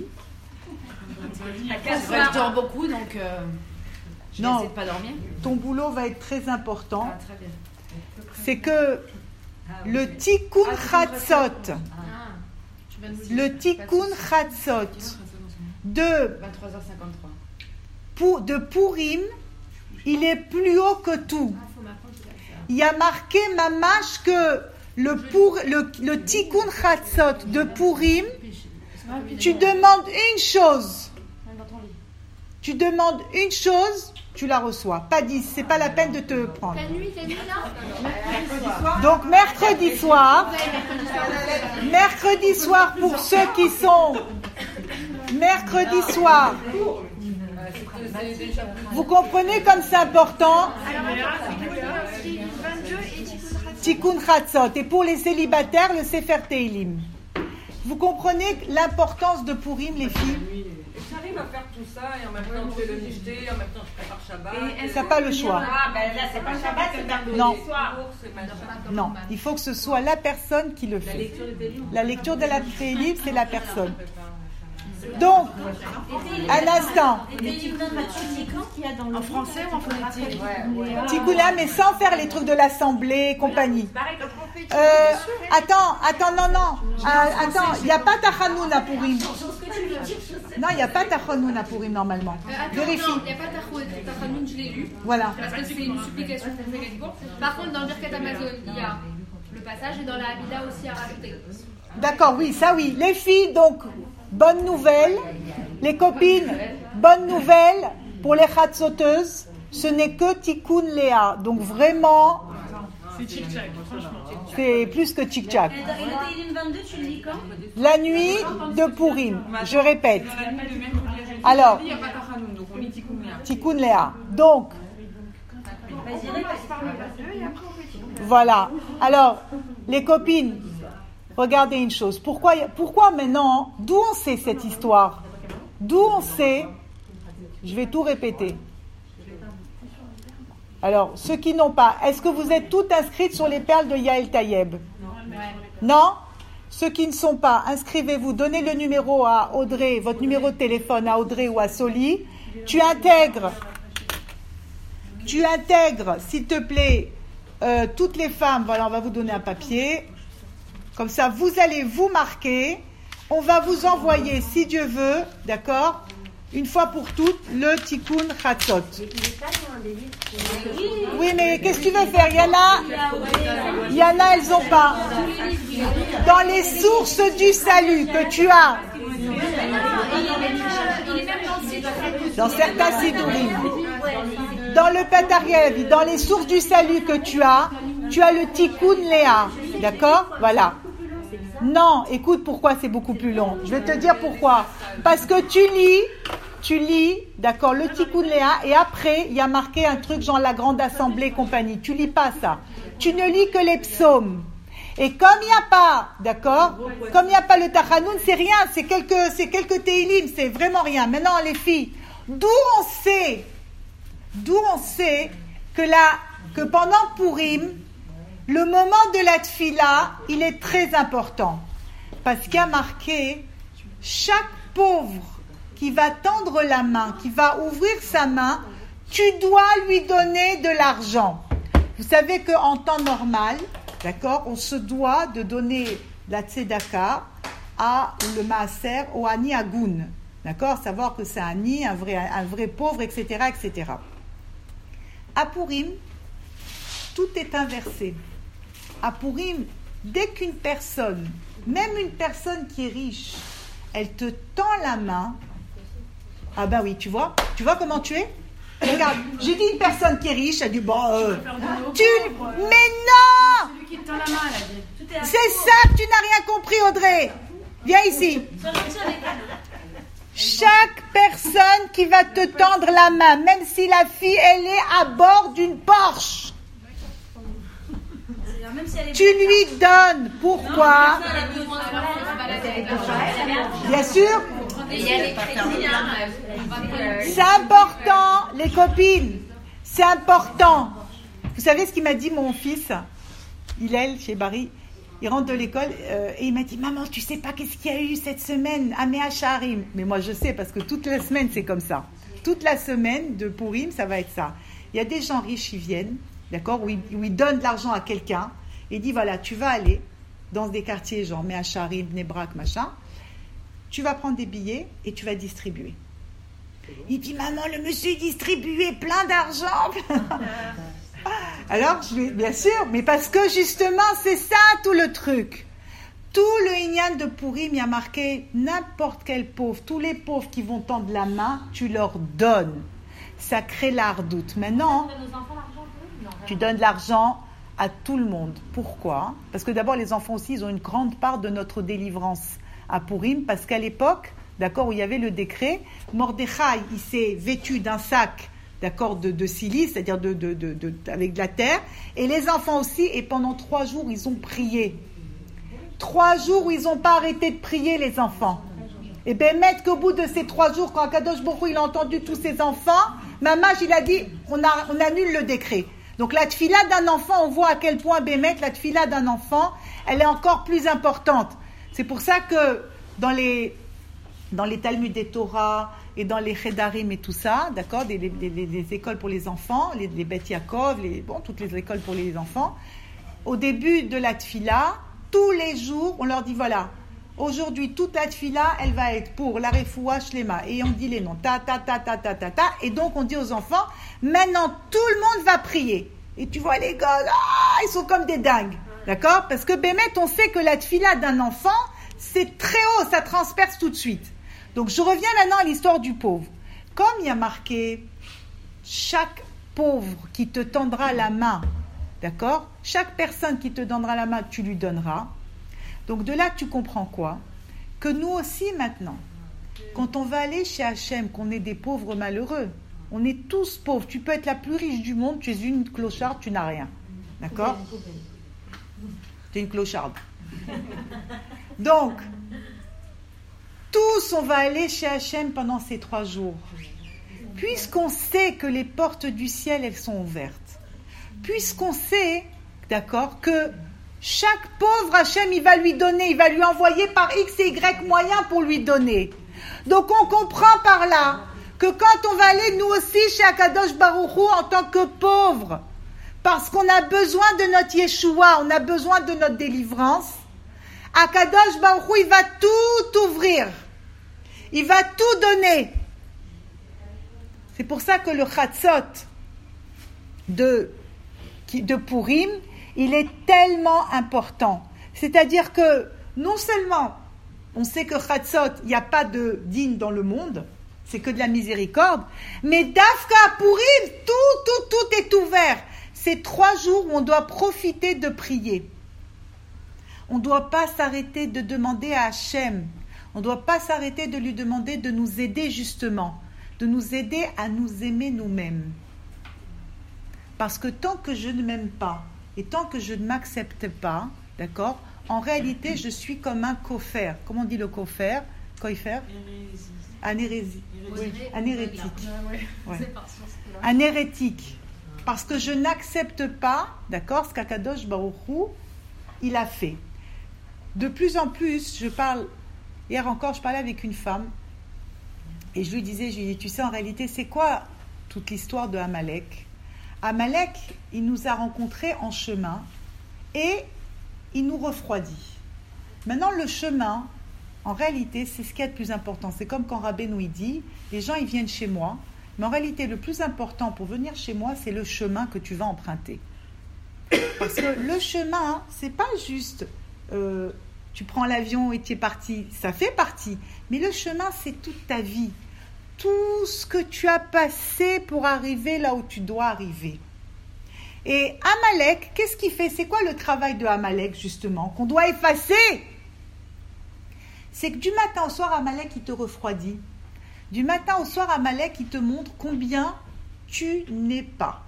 C: Je dors beaucoup, donc je vais essayer de pas dormir.
A: Ton boulot va être très important.
C: Ah, très bien.
A: C'est que le Tikkun Chatzot, le Tikkun Chatzot de
C: 23h53.
A: Purim, il est plus haut que tout. Il y a marqué mamash que le Tikkun Chatzot de Purim, tu demandes une chose. Tu demandes une chose, tu la reçois. Pas 10, c'est pas la peine de te prendre.
D: La nuit là.
A: Donc mercredi soir pour ceux qui sont mercredi soir. Vous comprenez comme c'est important? Tikkun Chatzot. Et pour les célibataires, le Sefer Teilim. Vous comprenez l'importance de Purim, les filles?
B: J'arrive à faire tout ça et en même temps je fais le nicheté, en même temps je prépare Shabbat.
A: Ça n'a pas le choix.
E: Ah, ben là, c'est pas Shabbat, c'est mercredi
A: Non.
E: soir.
A: Non, il faut que ce soit la personne qui le fait. La lecture de la Teilim, c'est la personne. Donc, un instant.
C: En français ou en phonétique?
A: Tikkun, mais sans faire les trucs de l'assemblée et compagnie. Attends, non. Attends, il n'y a pas Tachanoun à Purim. Non, il n'y a pas Tachanoun à Purim normalement. Vérifie.
D: Non, il n'y a pas Tachanoun, je l'ai lu.
A: Voilà.
D: Parce que c'est une supplication qu'on fait quelque part. Par contre, dans le Birkat Amazon, il y a le passage et dans la Hamida aussi à rajouter.
A: D'accord, oui, ça oui. Les filles, donc, bonne nouvelle. Les copines, bonne nouvelle. Pour les chatzoteuses, ce n'est que Tikkun Léa. Donc vraiment,
B: C'est tchic-tchac, franchement.
A: c'est plus que tchic-tchac.
F: Et le Teilim 22, tu le lis quand?
A: La nuit de Purim, je répète.
B: Dans la nuit de mercredi à jeudi,
A: Alors,
B: il n'y a pas Tachanoun, donc on lit Tikkun Léa.
A: Tikkun Léa. Donc,
F: Vas-y, répète.
A: voilà. Alors, les copines, regardez une chose. Pourquoi maintenant, d'où on sait cette histoire? D'où on sait? Je vais tout répéter. Alors, ceux qui n'ont pas, est-ce que vous êtes toutes inscrites sur les perles de Yael Tayeb? Non? Ceux qui ne sont pas, inscrivez-vous, donnez le numéro à Audrey, votre numéro de téléphone à Audrey ou à Soli. Tu intègres, s'il te plaît, toutes les femmes. Voilà, on va vous donner un papier. Comme ça, vous allez vous marquer. On va vous envoyer, si Dieu veut, d'accord, une fois pour toutes, le Tikkun Chatzot. Oui, mais qu'est-ce que tu veux faire? Il y en a, elles n'ont pas. Dans les sources du salut que tu as, dans certains sidurim, dans le Patariel, dans les sources du salut que tu as le Tikkun Léa. D'accord? Voilà. Non, écoute pourquoi c'est beaucoup plus long. Je vais te dire pourquoi. Parce que tu lis, d'accord, le Tikkun Léa, et après, il y a marqué un truc genre la grande assemblée compagnie. Tu lis pas ça. Tu ne lis que les psaumes. Et comme il n'y a pas, d'accord, comme il n'y a pas le Tachanoun, c'est rien, c'est quelques Teilim, c'est vraiment rien. Maintenant, les filles, d'où on sait que pendant Purim, le moment de la tfila, il est très important. Parce qu'il y a marqué, chaque pauvre qui va tendre la main, qui va ouvrir sa main, tu dois lui donner de l'argent. Vous savez qu'en temps normal, d'accord, on se doit de donner la tzedaka le maaser, au ani agoun. D'accord, savoir que c'est un vrai pauvre, etc., etc. À Purim, tout est inversé. À Purim, dès qu'une personne, même une personne qui est riche, elle te tend la main, ah ben oui, tu vois comment tu es? Regarde, j'ai dit une personne qui est riche, elle dit mais non!
C: Celui qui te tend la main, elle a dit.
A: C'est ça que tu n'as rien compris, Audrey. Viens ici. Chaque personne qui va te tendre la main, même si la fille, elle est à bord d'une Porsche, tu lui donnes. Pourquoi? Bien sûr. C'est important, les copines. C'est important. Vous savez ce qu'il m'a dit mon fils, Hillel, chez Barry? Il rentre de l'école et il m'a dit, maman, tu sais pas qu'est-ce qu'il y a eu cette semaine à Mea Sharim? Mais moi je sais parce que toute la semaine c'est comme ça. Toute la semaine de Purim, ça va être ça. Il y a des gens riches qui viennent, d'accord, où ils donnent de l'argent à quelqu'un et dit voilà, tu vas aller dans des quartiers genre Mea Sharim, Bnei Brak, machin. Tu vas prendre des billets et tu vas distribuer. Il dit, maman, le monsieur distribuait plein d'argent. Alors, bien sûr, mais parce que justement, c'est ça tout le truc. Tout le Inyan de Purim, il y a marqué n'importe quel pauvre, tous les pauvres qui vont tendre la main, tu leur donnes. Ça crée l'ardoute. Maintenant, tu donnes de l'argent à tout le monde. Pourquoi ? Parce que d'abord, les enfants aussi, ils ont une grande part de notre délivrance à Purim, parce qu'à l'époque, d'accord, où il y avait le décret, Mordechai, il s'est vêtu d'un sac, d'accord, de silice, c'est-à-dire avec de la terre, et les enfants aussi, et pendant 3 jours, ils ont prié. 3 jours où ils n'ont pas arrêté de prier, les enfants. Et bien, mettre qu'au bout de ces 3 jours, quand Akadosh Baruch Hu, il a entendu tous ses enfants, Mamash, il a dit, on annule le décret. Donc la tfila d'un enfant, on voit à quel point, Bémet, la tfila d'un enfant, elle est encore plus importante. C'est pour ça que dans les Talmud des Torah et dans les Chedarim et tout ça, d'accord, des écoles pour les enfants, les Beth Yaakov, toutes les écoles pour les enfants, au début de la tfila, tous les jours, on leur dit, voilà, aujourd'hui, toute la tfila, elle va être pour la refoua shlema. Et on dit les noms, ta. Et donc, on dit aux enfants, maintenant, tout le monde va prier. Et tu vois les gars, ils sont comme des dingues. D'accord ? Parce que Bémet, on sait que la tfila d'un enfant, c'est très haut, ça transperce tout de suite. Donc, je reviens maintenant à l'histoire du pauvre. Comme il y a marqué, chaque pauvre qui te tendra la main, d'accord ? Chaque personne qui te donnera la main, tu lui donneras. Donc, de là, tu comprends quoi ? Que nous aussi, maintenant, quand on va aller chez Hachem, qu'on est des pauvres malheureux, on est tous pauvres. Tu peux être la plus riche du monde, tu es une clocharde, tu n'as rien. D'accord ? Tu es une clocharde. Donc, tous, on va aller chez Hachem pendant ces 3 jours. Puisqu'on sait que les portes du ciel, elles sont ouvertes. Puisqu'on sait, d'accord, que chaque pauvre Hachem, il va lui donner, il va lui envoyer par X et Y moyens pour lui donner. Donc, on comprend par là que quand on va aller, nous aussi, chez Akadosh Baruch Hu, en tant que pauvres, parce qu'on a besoin de notre Yeshua, on a besoin de notre délivrance, Akadosh Baruch Hu, il va tout ouvrir. Il va tout donner. C'est pour ça que le Chatzot de Purim, il est tellement important. C'est-à-dire que, non seulement, on sait que Chatzot, il n'y a pas de digne dans le monde, c'est que de la miséricorde, mais Dafka Purim, tout est ouvert. C'est 3 jours où on doit profiter de prier. On ne doit pas s'arrêter de demander à Hachem. On ne doit pas s'arrêter de lui demander de nous aider justement, de nous aider à nous aimer nous-mêmes. Parce que tant que je ne m'aime pas et tant que je ne m'accepte pas, d'accord, en réalité, je suis comme un kofer. Comment on dit le kofer ? Kofer ? Un hérésie. Oui, un hérétique. Ouais. Un hérétique. Parce que je n'accepte pas, d'accord, ce qu'Akadosh Baruch Hu, il a fait. De plus en plus, hier encore, je parlais avec une femme, et je lui disais, tu sais, en réalité, c'est quoi toute l'histoire de Amalek ? Amalek, il nous a rencontrés en chemin, et il nous refroidit. Maintenant, le chemin, en réalité, c'est ce qui est le plus important. C'est comme quand Rabbeinu il dit, les gens, ils viennent chez moi, mais en réalité, le plus important pour venir chez moi, c'est le chemin que tu vas emprunter. Parce que le chemin, c'est pas juste... tu prends l'avion et tu es parti, ça fait partie. Mais le chemin, c'est toute ta vie. Tout ce que tu as passé pour arriver là où tu dois arriver. Et Amalek, qu'est-ce qu'il fait ? C'est quoi le travail de Amalek, justement, qu'on doit effacer ? C'est que du matin au soir, Amalek, il te refroidit. Du matin au soir, Amalek, il te montre combien tu n'es pas.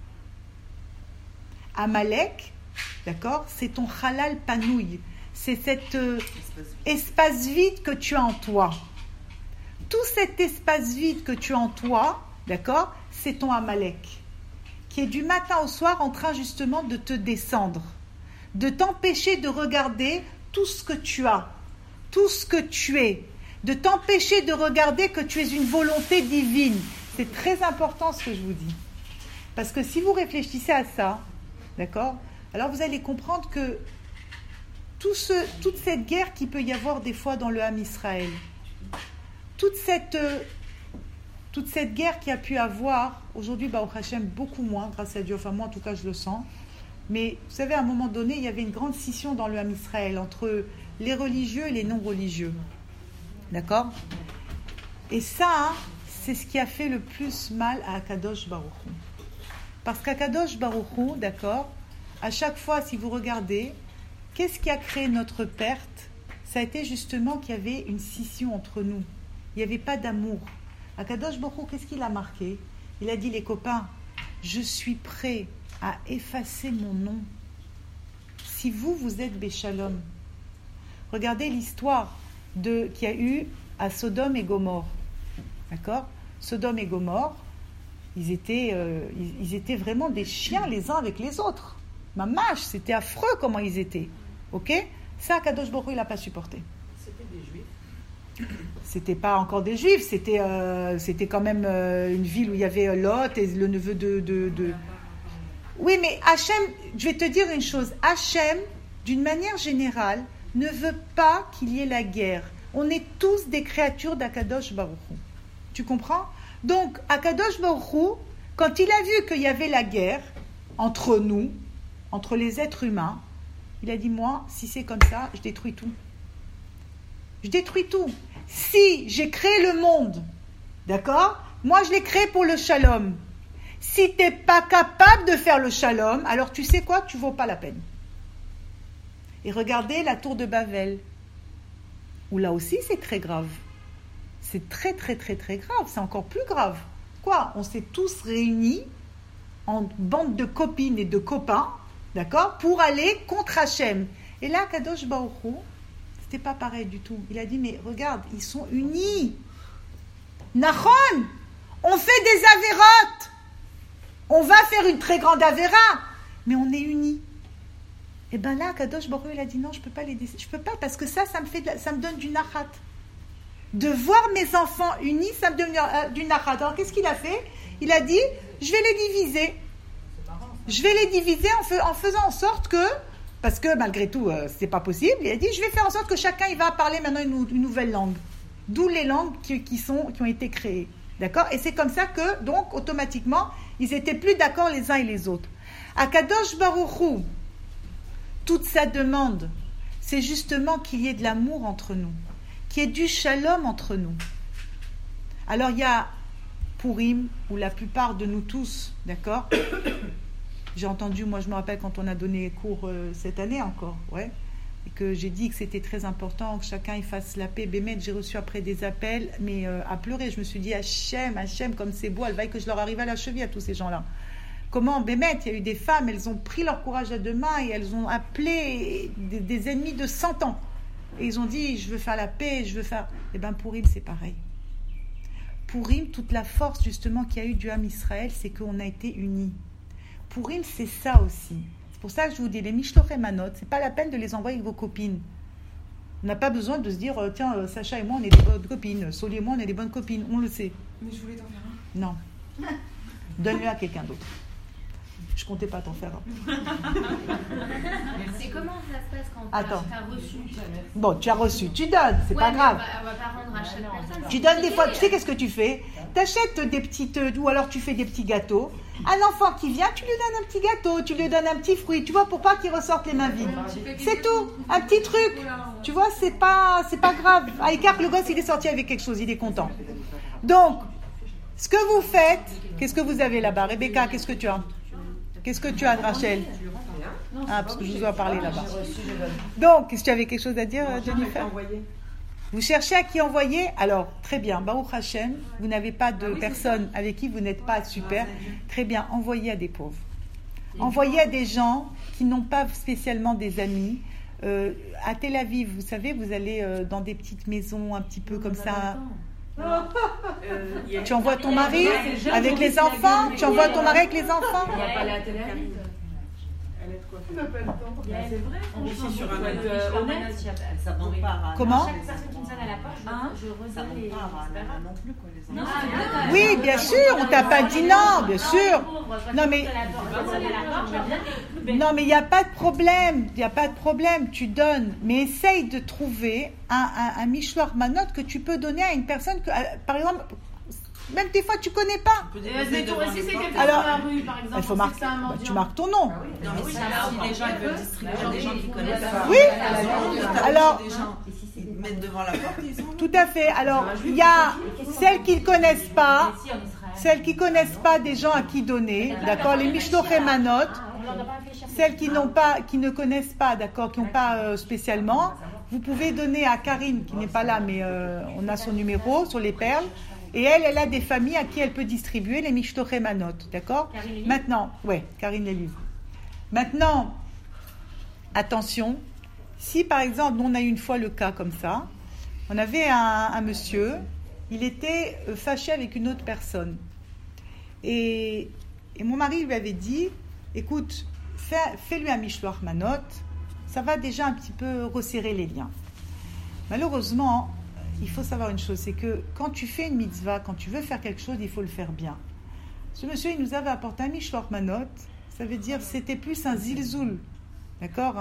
A: Amalek, d'accord, c'est ton halal panouille. C'est cet espace vide que tu as en toi. Tout cet espace vide que tu as en toi, d'accord, c'est ton Amalek, qui est du matin au soir en train justement de te descendre, de t'empêcher de regarder tout ce que tu as, tout ce que tu es, de t'empêcher de regarder que tu es une volonté divine. C'est très important ce que je vous dis. Parce que si vous réfléchissez à ça, d'accord, alors vous allez comprendre que toute cette guerre qu'il peut y avoir des fois dans le Ham Israël, toute cette toute cette guerre qu'il y a pu avoir, aujourd'hui, Baruch Hashem, beaucoup moins, grâce à Dieu, enfin moi en tout cas je le sens, mais vous savez, à un moment donné, il y avait une grande scission dans le Ham Israël entre les religieux et les non-religieux. D'accord ? Et ça, c'est ce qui a fait le plus mal à Akadosh Baruch Hu. Parce qu'Akadosh Baruch Hu, d'accord, à chaque fois, si vous regardez, qu'est-ce qui a créé notre perte ? Ça a été justement qu'il y avait une scission entre nous. Il n'y avait pas d'amour. Akadosh Baruch Hu, qu'est-ce qu'il a marqué ? Il a dit, les copains, je suis prêt à effacer mon nom si vous êtes Béchalom. Regardez l'histoire qu'il y a eu à Sodome et Gomorrhe. D'accord ? Sodome et Gomorrhe, ils étaient vraiment des chiens les uns avec les autres. Mamash, c'était affreux comment ils étaient. Ok ? Ça, Kadosh Baruch Hu, il n'a pas supporté.
B: C'était des Juifs.
A: C'était pas encore des Juifs, c'était quand même une ville où il y avait Lot et le neveu de... Oui, mais Hachem, je vais te dire une chose. Hachem, d'une manière générale, ne veut pas qu'il y ait la guerre. On est tous des créatures d'Akadosh Baruch Hu. Tu comprends ? Donc, Akadosh Baruch Hu, quand il a vu qu'il y avait la guerre entre nous, entre les êtres humains, il a dit, moi, si c'est comme ça, je détruis tout. Je détruis tout. Si j'ai créé le monde, d'accord ? Moi, je l'ai créé pour le shalom. Si tu n'es pas capable de faire le shalom, alors tu sais quoi ? Tu ne vaux pas la peine. Et regardez la tour de Babel, où là aussi c'est très grave. C'est très très très très grave, c'est encore plus grave. Quoi ? On s'est tous réunis en bande de copines et de copains, d'accord, pour aller contre Hachem. Et là, Kadosh Baruch Hu, c'était pas pareil du tout. Il a dit, mais regarde, ils sont unis. Nachon, on fait des avérotes. On va faire une très grande avéra, mais on est unis. Et bien là, Kadosh Baruch Hu, il a dit, non, je peux pas les décider. Je peux pas, parce que ça me donne du nachat. De voir mes enfants unis, ça me donne du nachat. Alors, qu'est-ce qu'il a fait ? Il a dit, je vais les diviser. Je vais les diviser en faisant en sorte que, parce que malgré tout, c'est pas possible, il a dit, je vais faire en sorte que chacun il va parler maintenant une nouvelle langue. D'où les langues qui ont été créées. D'accord ? Et c'est comme ça que, donc, automatiquement, ils étaient plus d'accord les uns et les autres. À Kadosh Baruch Hu, toute sa demande, c'est justement qu'il y ait de l'amour entre nous, qu'il y ait du shalom entre nous. Alors, il y a Purim, où la plupart de nous tous, d'accord ? J'ai entendu, moi je me rappelle quand on a donné cours cette année encore, ouais, et que j'ai dit que c'était très important que chacun y fasse la paix. Bémet, j'ai reçu après des appels, mais à pleurer. Je me suis dit, Hachem, comme c'est beau, elle vaille que je leur arrive à la cheville à tous ces gens-là. Comment, Bémet, il y a eu des femmes, elles ont pris leur courage à deux mains et elles ont appelé des ennemis de 100 ans. Et ils ont dit, je veux faire la paix, je veux faire... Eh bien, Purim, c'est pareil. Purim, toute la force justement qu'il y a eu du Ham Israël, c'est qu'on a été unis. Purim, c'est ça aussi. C'est pour ça que je vous dis, les Mishlochei Manot, c'est pas la peine de les envoyer avec vos copines. On n'a pas besoin de se dire, tiens, Sacha et moi, on est des bonnes copines. Soli et moi, on est des bonnes copines. On le sait.
B: Mais je voulais t'en faire un.
A: Non. Donne-le à quelqu'un d'autre. Je comptais pas t'en faire un.
D: C'est comment ça se passe quand tu as reçu ?
A: Bon, tu as reçu, tu donnes, c'est pas grave.
D: On va pas rendre à chaque personne.
A: Tu donnes des fois, tu sais qu'est-ce que tu fais ? T'achètes des petites, ou alors tu fais des petits gâteaux. Un enfant qui vient, tu lui donnes un petit gâteau, tu lui donnes un petit fruit, tu vois, pour pas qu'il ressorte les mains vides. C'est tout, un petit truc. Tu vois, c'est pas grave. À écart, le gosse, il est sorti avec quelque chose, il est content. Donc, ce que vous faites, qu'est-ce que vous avez là-bas ? Rebecca, qu'est-ce que tu as ? Qu'est-ce que tu as, Rachel ? Ah, parce que je vous dois parler là-bas. Donc, est-ce que tu avais quelque chose à dire, Jennifer ? Vous cherchez à qui envoyer ? Alors, très bien, Baruch Hashem, vous n'avez pas de personne avec qui vous n'êtes pas super. Très bien, envoyez à des pauvres. Envoyez à des gens qui n'ont pas spécialement des amis. À Tel Aviv, vous savez, vous allez dans des petites maisons un petit peu comme ça. Tu envoies ton mari avec les enfants ? Tu envoies ton mari avec les enfants ?
C: On va pas aller à Tel Aviv.
B: Elle est quoi
F: On n'a pas le temps.
C: C'est vrai,
B: On est sur un
C: honnête.
G: Ça vaut pas.
A: Comment ?
F: Chaque personne qui me sonne à la porte, je
G: Ça
F: redonne
G: vaut
F: les...
G: pas non plus quoi les
F: Non,
G: enfants.
A: Oui, bien sûr, on t'a pas dit non, bien sûr. Non, mais... Non, mais il n'y a pas de problème. Il n'y a pas de problème. Tu donnes. Mais essaye de trouver un Mishloach Manot que tu peux donner à une personne que, par exemple, Même des fois, tu connais pas.
C: Si c'est quelqu'un
A: Alors,
C: dans la rue, par exemple,
A: il faut
C: on sait
A: marquer.
C: que c'est un mendiant.
A: Tu marques ton nom.
B: Non, mais si les gens ils veulent distribuer des gens qui connaissent pas.
A: Oui. Alors,
B: des gens ils mettent devant la porte, ils sont.
A: tout à fait. Alors, il y a celles qui ne connaissent pas. Celles qui connaissent pas des gens à qui donner, d'accord, les Mishlochei Manot, celles qui ne connaissent pas, d'accord, qui n'ont pas spécialement, vous pouvez donner à Karine, qui n'est pas là, mais on a son numéro sur les perles, et elle a des familles à qui elle peut distribuer les Mishlochei Manot, d'accord. Maintenant, Karine les livre. Maintenant, attention, si par exemple, nous on a eu une fois le cas comme ça, on avait un monsieur. Il était fâché avec une autre personne. Et mon mari lui avait dit, écoute, fais-lui un Mishloach Manot, ça va déjà un petit peu resserrer les liens. Malheureusement, il faut savoir une chose, c'est que quand tu fais une mitzvah, quand tu veux faire quelque chose, il faut le faire bien. Ce monsieur, il nous avait apporté un Mishloach Manot, ça veut dire c'était plus un zilzoul, d'accord,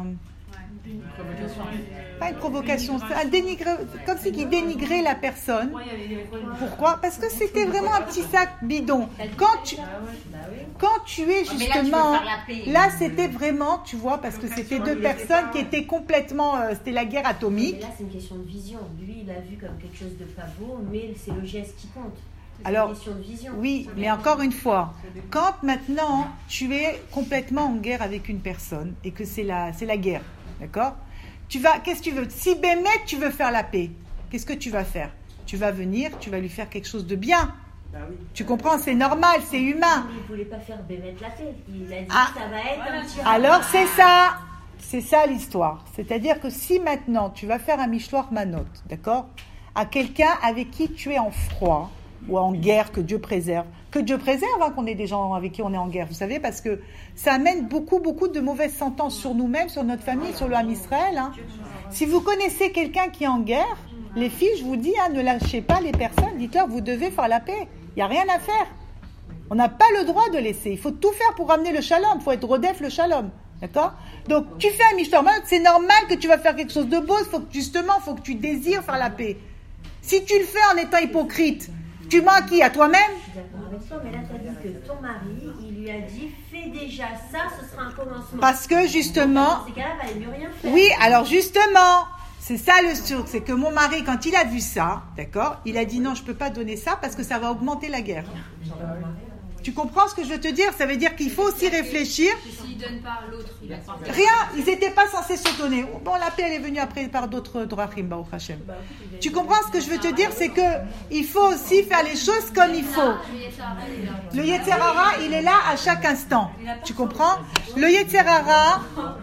A: pas une provocation, c'est un dénigrer, comme si il dénigrait la personne. Pourquoi? Parce que c'était vraiment un petit sac bidon. Quand tu es justement là, c'était vraiment, tu vois, parce que c'était deux personnes qui étaient complètement, c'était la guerre atomique.
F: Mais là, c'est une question de vision. Lui, il a vu comme quelque chose de pas beau, mais c'est le geste qui compte.
A: Alors,
F: une question de vision.
A: Oui, mais encore une fois, quand maintenant tu es complètement en guerre avec une personne et que c'est la guerre, d'accord? Qu'est-ce que tu veux? Si Bémet, tu veux faire la paix, qu'est-ce que tu vas faire? Tu vas venir, tu vas lui faire quelque chose de bien. Tu comprends? C'est normal, c'est humain.
F: Il ne voulait pas faire Bémet la paix. Il a dit ça va être un petit.
A: Alors c'est ça l'histoire. C'est-à-dire que si maintenant tu vas faire un Mishloach Manot, d'accord, à quelqu'un avec qui tu es en froid ou en guerre, que Dieu préserve, qu'on ait des gens avec qui on est en guerre, vous savez, parce que ça amène beaucoup de mauvaises sentences sur nous-mêmes, sur notre famille, sur le Ham Israël. Hein. Si vous connaissez quelqu'un qui est en guerre, les filles, je vous dis, ne lâchez pas les personnes, dites-leur, vous devez faire la paix. Il n'y a rien à faire. On n'a pas le droit de laisser. Il faut tout faire pour ramener le shalom. Il faut être rodef le shalom. D'accord? Donc, tu fais un Mishloach Manot, c'est normal que tu vas faire quelque chose de beau. Il faut que tu désires faire la paix. Si tu le fais en étant hypocrite, tu mens à qui? À toi-même?
F: D'accord avec toi, mais là, tu as dit que ton mari, il lui a dit, fais déjà ça, ce sera un commencement.
A: Parce que justement...
F: Dans ces cas-là, il valait mieux rien faire.
A: Oui, alors justement, c'est ça le truc, c'est que mon mari, quand il a vu ça, d'accord, il a dit non, je ne peux pas donner ça parce que ça va augmenter la guerre. Tu comprends ce que je veux te dire? Ça veut dire qu'il faut aussi réfléchir.
D: S'il donne pas l'autre, il a pas.
A: Rien, ils n'étaient pas censés se donner. Bon, la paix, elle est venue après par d'autres drachim, Baruch Hashem. Tu comprends ce que je veux te dire? C'est que il faut aussi faire les choses comme il faut. Le Yetzer Hara, il est là à chaque instant. Tu comprends? Le Yetzer Hara,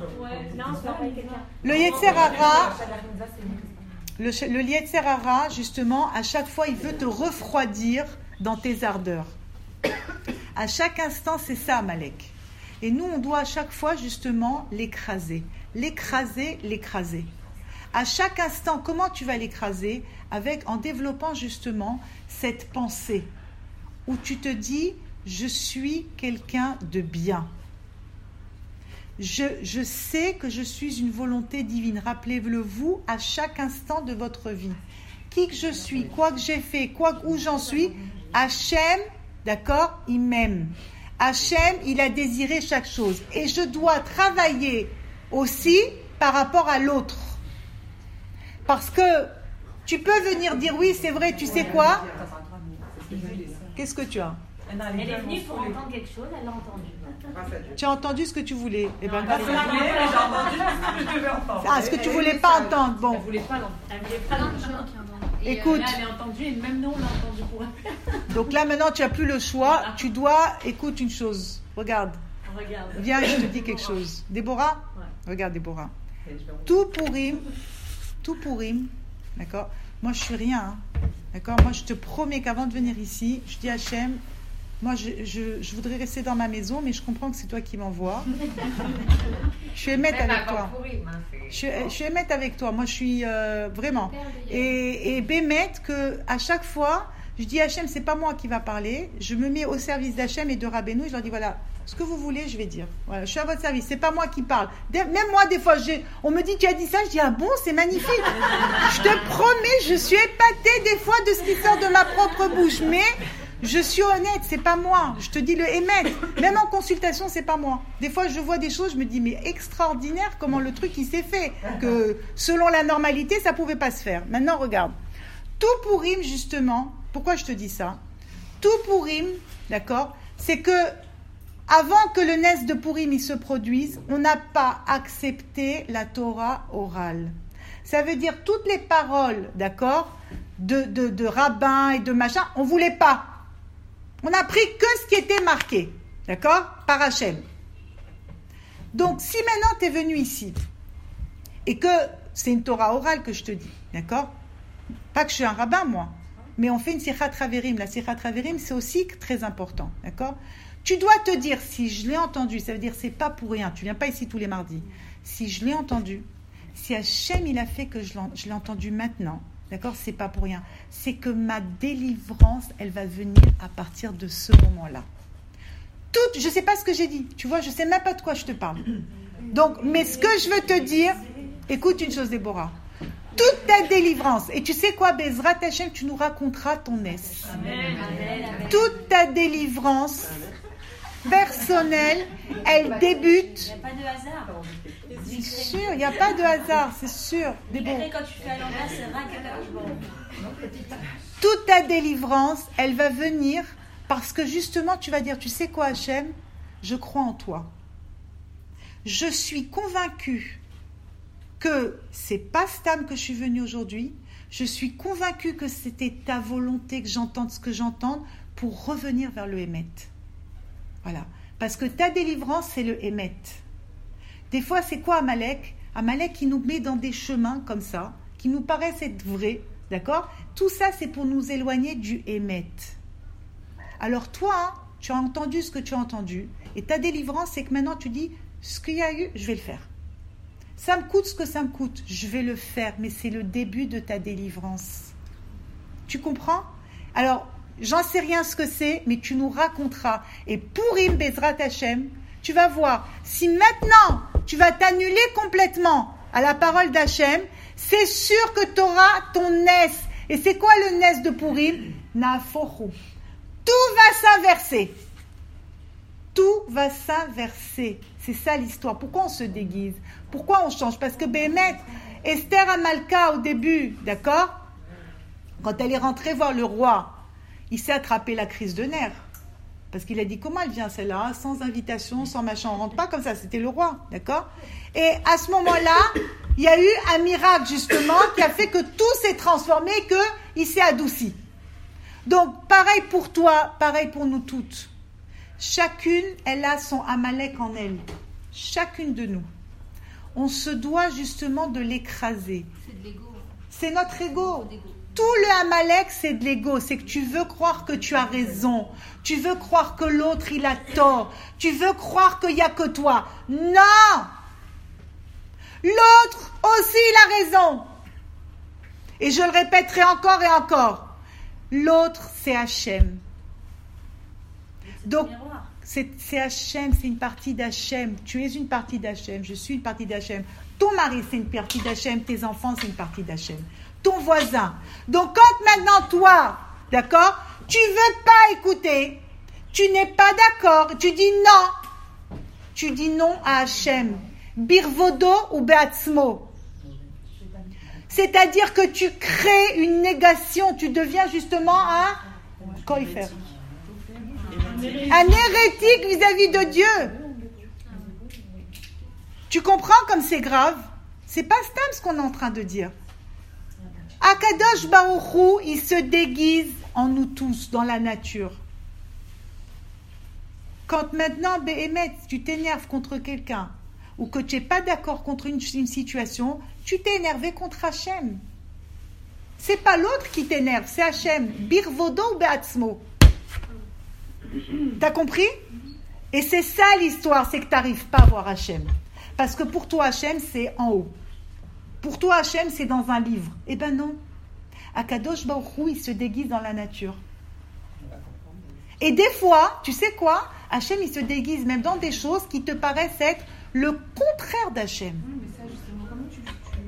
A: le Yetzer Hara, justement, à chaque fois, il veut te refroidir dans tes ardeurs. À chaque instant, c'est ça, Amalek. Et nous, on doit à chaque fois, justement, l'écraser. L'écraser. À chaque instant, comment tu vas l'écraser? En développant, justement, cette pensée où tu te dis, je suis quelqu'un de bien. Je sais que je suis une volonté divine. Rappelez-le-vous à chaque instant de votre vie. Qui que je suis, quoi que j'ai fait, où j'en suis, Hachem, d'accord, il m'aime. Hachem, il a désiré chaque chose. Et je dois travailler aussi par rapport à l'autre. Parce que tu peux venir dire, oui, c'est vrai, tu sais quoi? Qu'est-ce que tu as?
F: Elle est venue pour entendre quelque chose, elle l'a entendu.
A: Tu as entendu ce que tu voulais. Eh ben,
B: J'ai entendu ce que je devais entendre.
A: Ah, ce que tu voulais pas entendre. Bon.
C: Elle voulait pas l'entendre.
A: Écoute.
C: Là, elle a entendu et même nous, on l'a entendu pour elle.
A: Donc là, maintenant, tu n'as plus le choix. Tu dois, écoute une chose. Regarde. Viens, je te dis quelque chose. Déborah? Regarde, Déborah. Tout Pourim, d'accord? Moi, je suis rien. Hein. D'accord? Moi, je te promets qu'avant de venir ici, je dis à Hachem, moi, je voudrais rester dans ma maison, mais je comprends que c'est toi qui m'envoies. Je suis émette avec toi. Je suis émette avec toi. Moi, je suis vraiment. Et Bémet, que à chaque fois, Je dis Hachem, c'est pas moi qui va parler. Je me mets au service d'Hachem et de Rabbeinu. Je leur dis voilà, ce que vous voulez, je vais dire. Voilà, je suis à votre service. C'est pas moi qui parle. Même moi, des fois, on me dit tu as dit ça. Je dis ah bon, c'est magnifique. Je te promets, je suis épatée des fois de ce qui sort de ma propre bouche. Mais je suis honnête, c'est pas moi. Je te dis le émet. Même en consultation, c'est pas moi. Des fois, je vois des choses, je me dis mais extraordinaire comment le truc il s'est fait. Que selon la normalité, ça pouvait pas se faire. Maintenant, regarde. Tout Pourim, justement. Pourquoi je te dis ça? Tout Pourim, d'accord, c'est que avant que le Nes de Pourim il se produise, on n'a pas accepté la Torah orale. Ça veut dire toutes les paroles, d'accord, de rabbins et de machin, on voulait pas. On n'a pris que ce qui était marqué, d'accord, par Hachem. Donc, si maintenant tu es venu ici et que c'est une Torah orale que je te dis, d'accord, pas que je suis un rabbin, moi. Mais on fait une Sichat Haverim. La Sichat Haverim, c'est aussi très important. D'accord? Tu dois te dire, si je l'ai entendu, ça veut dire c'est pas pour rien. Tu viens pas ici tous les mardis. Si je l'ai entendu, si Hachem il a fait que je l'ai entendu maintenant, d'accord? C'est pas pour rien. C'est que ma délivrance, elle va venir à partir de ce moment-là. Je sais pas ce que j'ai dit. Tu vois, je sais même pas de quoi je te parle. Donc, mais ce que je veux te dire, écoute une chose, Déborah. Toute ta délivrance. Et tu sais quoi, Bezrat Hachem, tu nous raconteras ton Nes. Toute ta délivrance personnelle, elle débute.
F: Il n'y a pas de hasard.
A: C'est sûr, il n'y a pas de hasard, c'est sûr.
F: Après, quand tu fais à l'envers, c'est vrai que
A: toute ta délivrance, elle va venir parce que justement, tu vas dire, tu sais quoi, Hachem, je crois en toi. Je suis convaincue que c'est pas Stam que je suis venue aujourd'hui. Je suis convaincue que c'était ta volonté que j'entende ce que j'entends pour revenir vers le Hémet. Voilà. Parce que ta délivrance, c'est le Hémet. Des fois, c'est quoi Amalek? Amalek qui nous met dans des chemins comme ça, qui nous paraissent être vrais, d'accord? Tout ça, c'est pour nous éloigner du Hémet. Alors toi, tu as entendu ce que tu as entendu, et ta délivrance, c'est que maintenant tu dis, ce qu'il y a eu, je vais le faire. Ça me coûte ce que ça me coûte, je vais le faire, mais c'est le début de ta délivrance. Tu comprends? Alors, j'en sais rien ce que c'est, mais tu nous raconteras. Et Pourim Bezrat Hachem, tu vas voir, si maintenant tu vas t'annuler complètement à la parole d'Hachem, c'est sûr que tu auras ton Nes. Et c'est quoi le Nes de Pourim? Nafochu. Tout va s'inverser. Tout va s'inverser. C'est ça l'histoire. Pourquoi on se déguise? Pourquoi on change? Parce que Béhémet, Esther Amalka au début, d'accord? Quand elle est rentrée voir le roi, il s'est attrapé la crise de nerfs. Parce qu'il a dit, comment elle vient celle-là? Sans invitation, sans machin, on ne rentre pas comme ça. C'était le roi, d'accord? Et à ce moment-là, il y a eu un miracle justement qui a fait que tout s'est transformé, qu'il s'est adouci. Donc, pareil pour toi, pareil pour nous toutes. Chacune, elle a son Amalek en elle. Chacune de nous. On se doit justement de l'écraser.
D: C'est de l'ego.
A: C'est notre ego. Tout le Amalek, c'est de l'ego. C'est que tu veux croire que tu as raison. Tu veux croire que l'autre, il a tort. Tu veux croire qu'il n'y a que toi. Non! L'autre aussi, il a raison. Et je le répéterai encore et encore. L'autre, c'est Hachem. Donc, c'est Hachem, c'est une partie d'Hachem. Tu es une partie d'Hachem, je suis une partie d'Hachem. Ton mari, c'est une partie d'Hachem. Tes enfants, c'est une partie d'Hachem. Ton voisin. Donc, quand maintenant, toi, d'accord, tu veux pas écouter, tu n'es pas d'accord, tu dis non. Tu dis non à Hachem. Birvodo ou Beatzmo. C'est-à-dire que tu crées une négation, tu deviens justement un koïfer. Un hérétique vis-à-vis de Dieu. Tu comprends comme c'est grave? C'est pas Stam ce qu'on est en train de dire. Akadosh Baruch Hu, il se déguise en nous tous, dans la nature. Quand maintenant, Béhémet, tu t'énerves contre quelqu'un, ou que tu n'es pas d'accord contre une situation, tu t'es énervé contre Hachem. C'est pas l'autre qui t'énerve, c'est Hachem. Birvodo ou Beatzmo. T'as compris? Et c'est ça l'histoire, c'est que tu n'arrives pas à voir Hachem. Parce que pour toi, Hachem, c'est en haut. Pour toi, Hachem, c'est dans un livre. Eh ben non. Akadosh Baruch Hu, il se déguise dans la nature. Et des fois, tu sais quoi? Hachem, il se déguise même dans des choses qui te paraissent être le contraire d'Hachem.
B: Oui, mais ça, justement, comment tu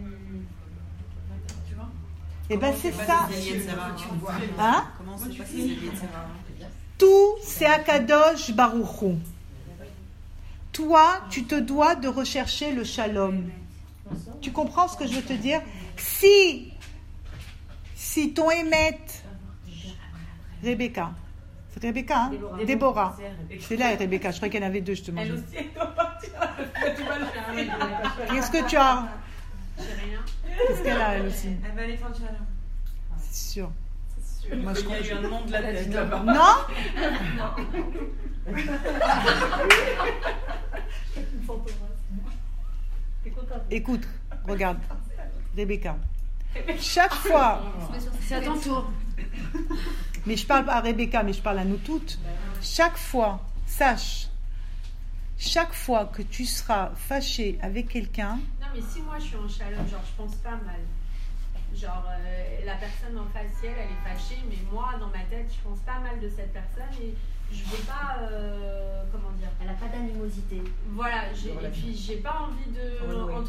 B: vois?
A: Et ben c'est ça. Hein?
G: Comment c'est passé les Yetzirah?
A: Tout, c'est Akadosh Baruch Hu. Toi, tu te dois de rechercher le shalom. Tu comprends ce que je veux te dire? Si ton Émet, Rebecca, c'est Rebecca, hein? Déborah. C'est là, Rebecca. Je crois qu'elle en avait deux, justement.
B: Elle aussi, elle doit partir. Tu vas le faire.
A: Qu'est-ce que tu as?
B: J'ai rien.
A: Qu'est-ce qu'elle a, elle aussi?
B: Elle va aller faire le challenge.
A: C'est sûr.
B: C'est sûr.
A: Moi, je
B: Il y a eu un nom de la tête là-bas.
A: Non? Écoute, regarde, Rebecca. Chaque fois,
C: C'est à ton tour.
A: mais je parle pas à Rebecca, mais je parle à nous toutes. Chaque fois, sache, chaque fois que tu seras fâché avec quelqu'un,
D: Non, mais si moi je suis en shalom, genre je pense pas mal. Genre la personne en face, si elle est fâchée, mais moi dans ma tête, je pense pas mal de cette personne et je veux pas. Comment dire?
F: Elle n'a pas d'animosité.
D: Voilà, et puis j'ai pas envie de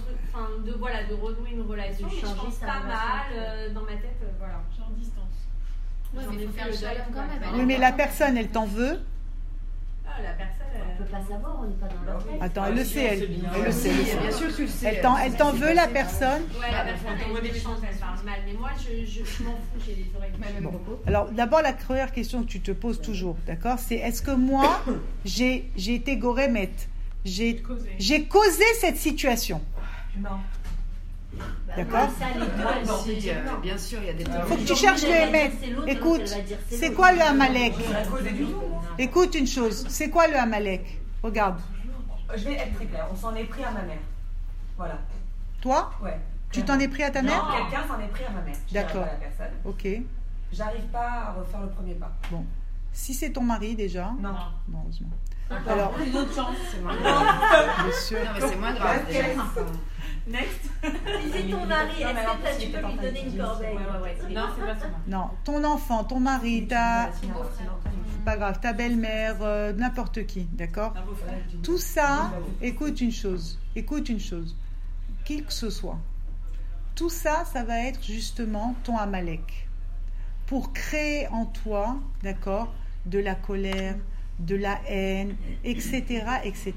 D: renouer une relation,
F: De
D: mais je
F: changer
D: pense
F: sa
D: pas
F: relation.
D: mal dans ma tête, voilà.
B: Genre distance.
D: Ouais, mais il faut faire le shalom quand même.
A: oui, mais la personne, elle t'en veut.
D: Ah, la personne.
F: On ne peut pas savoir, on n'est pas dans leur tête.
A: Attends, elle le sait, elle le sait.
C: Bien sûr que tu le sais.
A: Elle t'en veut, la personne.
D: Ouais, la personne a des chances, elle parle mal, mais moi je m'en fous, j'ai les oreilles.
C: Même beaucoup.
A: Alors, d'abord, la première question que tu te poses toujours, d'accord, c'est est-ce que moi, j'ai été gorémette, j'ai causé cette situation?
B: Non.
A: D'accord?
F: Ça, les deux, elles vont te
C: Si,
F: dire non.
C: bien sûr, il y a des temps.
A: Faut que tu cherches le Hémet. Écoute, c'est quoi le Amalek? Écoute une chose, c'est quoi le Amalek? Regarde.
H: Je vais être très claire, on s'en est pris à ma mère. Voilà.
A: Toi,
H: Ouais.
A: tu t'en es pris à ta mère?
H: Non, quelqu'un s'en est pris à ma mère. Je dirais
A: D'accord.
H: pas la personne.
A: Ok.
H: J'arrive pas à refaire le premier pas.
A: Bon. Si c'est ton mari déjà,
H: Non.
A: bon, heureusement. Alors,
B: Une autre chance.
C: C'est moins grave.
A: bien sûr.
C: Non, mais c'est moins grave. déjà.
B: Next.
F: Si c'est ton mari,
H: Non, mais alors,
F: est-ce que
H: si
F: tu
H: t'es
F: peux lui
H: en train de
F: donner une
H: dire,
F: corbeille?
B: Non, c'est pas ça.
A: Non, ton enfant, ton mari, c'est pas grave, ta belle-mère, n'importe qui, d'accord?
B: Un beau-frère.
A: Tout ça, écoute une chose, qui que ce soit. Tout ça, ça va être justement ton Amalek. Pour créer en toi, d'accord, de la colère, de la haine, etc., etc.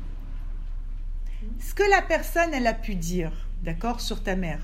A: Ce que la personne, elle a pu dire, d'accord, sur ta mère,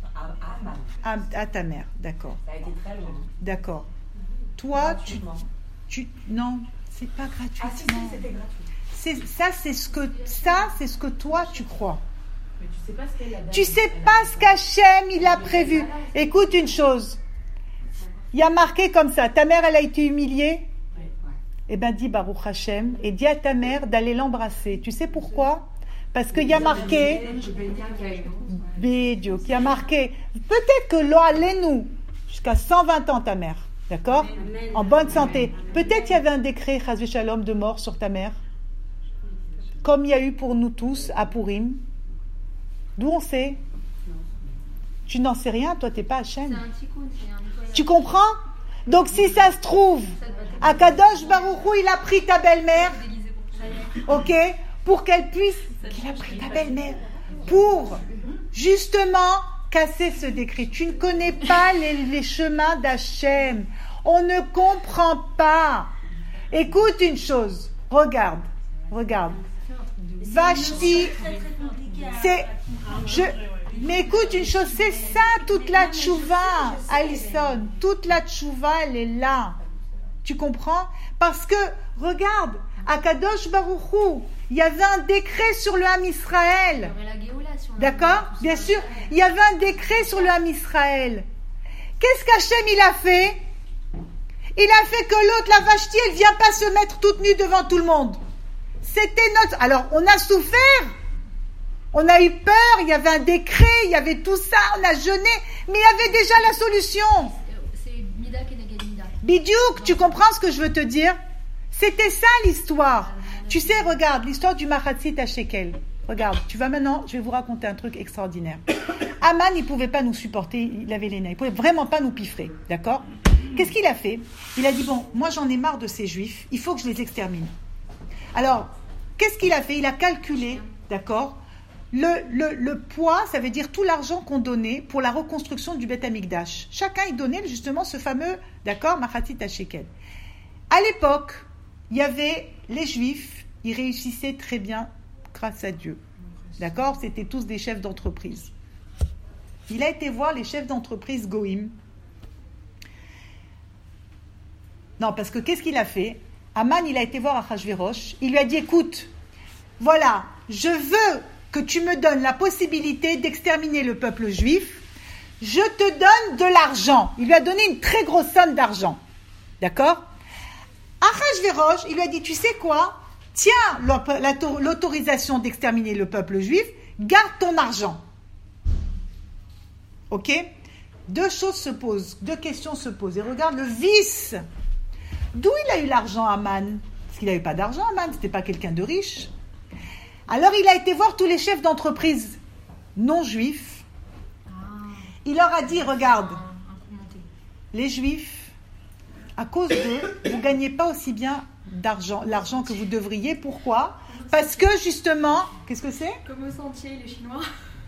A: à ta mère, d'accord,
H: Ça a été très long.
A: d'accord. Toi,
H: Gratuitement.
A: non, c'est pas gratuitement.
H: Ah si, c'était gratuit.
A: C'est ce que toi tu crois.
B: Mais tu sais pas ce qu'elle a.
A: Tu sais pas ce qu'Hachem il a prévu. Écoute une chose. Il y a marqué comme ça. Ta mère elle a été humiliée. Eh ben dis Baruch Hashem et dis à ta mère d'aller l'embrasser. Tu sais pourquoi? Parce qu'il y a marqué. Bidiou, qui a marqué. Peut-être que l'on allait nous jusqu'à 120 ans ta mère. D'accord? En bonne santé. Peut-être il y avait un décret, Chazvé Shalom, de mort sur ta mère. Comme il y a eu pour nous tous à Purim. D'où on sait? Tu n'en sais rien, toi, t'es pas Hachem.
D: C'est un tikkun, c'est un nettoyage.
A: Tu comprends? Donc si ça se trouve, Akadosh Baruch Hu, il a pris ta belle-mère, ok? Pour qu'elle puisse... Qu'il a pris ta belle-mère. Pour, justement, casser ce décret. Tu ne connais pas les chemins d'Hachem. On ne comprend pas. Écoute une chose. Regarde. Vashti, mais écoute une chose, c'est ça toute la tchouva, Alison. Toute la tchouva, elle est là. Tu comprends? Parce que, regarde, à Kadosh Baruch Hu, il y avait un décret sur le Ham Israël. D'accord? Bien sûr, il y avait un décret sur le Ham Israël. Qu'est-ce qu'Hachem il a fait? Il a fait que l'autre, la Vashti, elle vient pas se mettre toute nue devant tout le monde. C'était notre... Alors, on a souffert. On a eu peur, il y avait un décret, il y avait tout ça, on a jeûné, mais il y avait déjà la solution.
D: C'est Mida Keneged Mida.
A: Bidiouk, tu comprends ce que je veux te dire? C'était ça l'histoire. Tu sais, regarde, l'histoire du Machatzit à Shekel. regarde, tu vas maintenant, je vais vous raconter un truc extraordinaire. Aman, il ne pouvait pas nous supporter, il avait les nerfs, il ne pouvait vraiment pas nous piffrer, d'accord? Qu'est-ce qu'il a fait? Il a dit, bon, moi j'en ai marre de ces juifs, il faut que je les extermine. Alors, qu'est-ce qu'il a fait? Il a calculé, d'accord, le poids, ça veut dire tout l'argent qu'on donnait pour la reconstruction du Beth Amikdash. Chacun y donnait justement ce fameux, d'accord, Machatit HaShekel. À l'époque, il y avait les juifs, ils réussissaient très bien grâce à Dieu. D'accord? C'était tous des chefs d'entreprise. Il a été voir les chefs d'entreprise Goïm. Non, parce que qu'est-ce qu'il a fait? Aman, il a été voir Achashverosh. Il lui a dit, écoute, voilà, je veux que tu me donnes la possibilité d'exterminer le peuple juif. Je te donne de l'argent. Il lui a donné une très grosse somme d'argent. D'accord? Achashverosh, il lui a dit, tu sais quoi? Tiens l'autorisation d'exterminer le peuple juif, garde ton argent. Ok? Deux questions se posent. Et regarde le vice. D'où il a eu l'argent, Aman? Parce qu'il n'avait pas d'argent, Aman, c'était pas quelqu'un de riche. Alors il a été voir tous les chefs d'entreprise non juifs. Il leur a dit, regarde, les juifs, à cause d'eux, vous ne gagnez pas aussi bien l'argent que vous devriez. Pourquoi? Parce que justement, qu'est-ce que c'est?
D: Comme au sentier, les Chinois.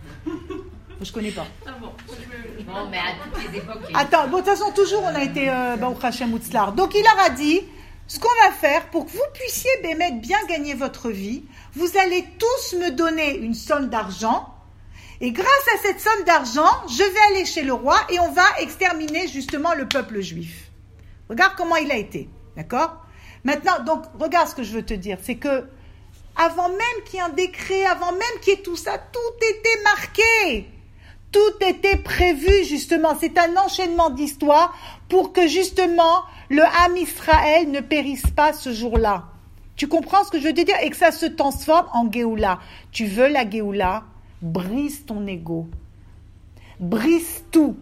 A: Je connais pas.
D: Ah bon.
E: Non, mais à toutes les époques.
A: Attends, bon, de toute façon, toujours on a été au Hachem Outzlar. Donc il leur a dit, ce qu'on va faire pour que vous puissiez bien gagner votre vie, vous allez tous me donner une somme d'argent. Et grâce à cette somme d'argent, je vais aller chez le roi et on va exterminer justement le peuple juif. Regarde comment il a été, d'accord? Maintenant, donc, regarde ce que je veux te dire, c'est que avant même qu'il y ait un décret, avant même qu'il y ait tout ça, tout était marqué. Tout était prévu, justement. C'est un enchaînement d'histoires pour que, justement, le Ham Israël ne périsse pas ce jour-là. Tu comprends ce que je veux te dire? Et que ça se transforme en Géoula. Tu veux la Géoula? Brise ton ego. Brise tout.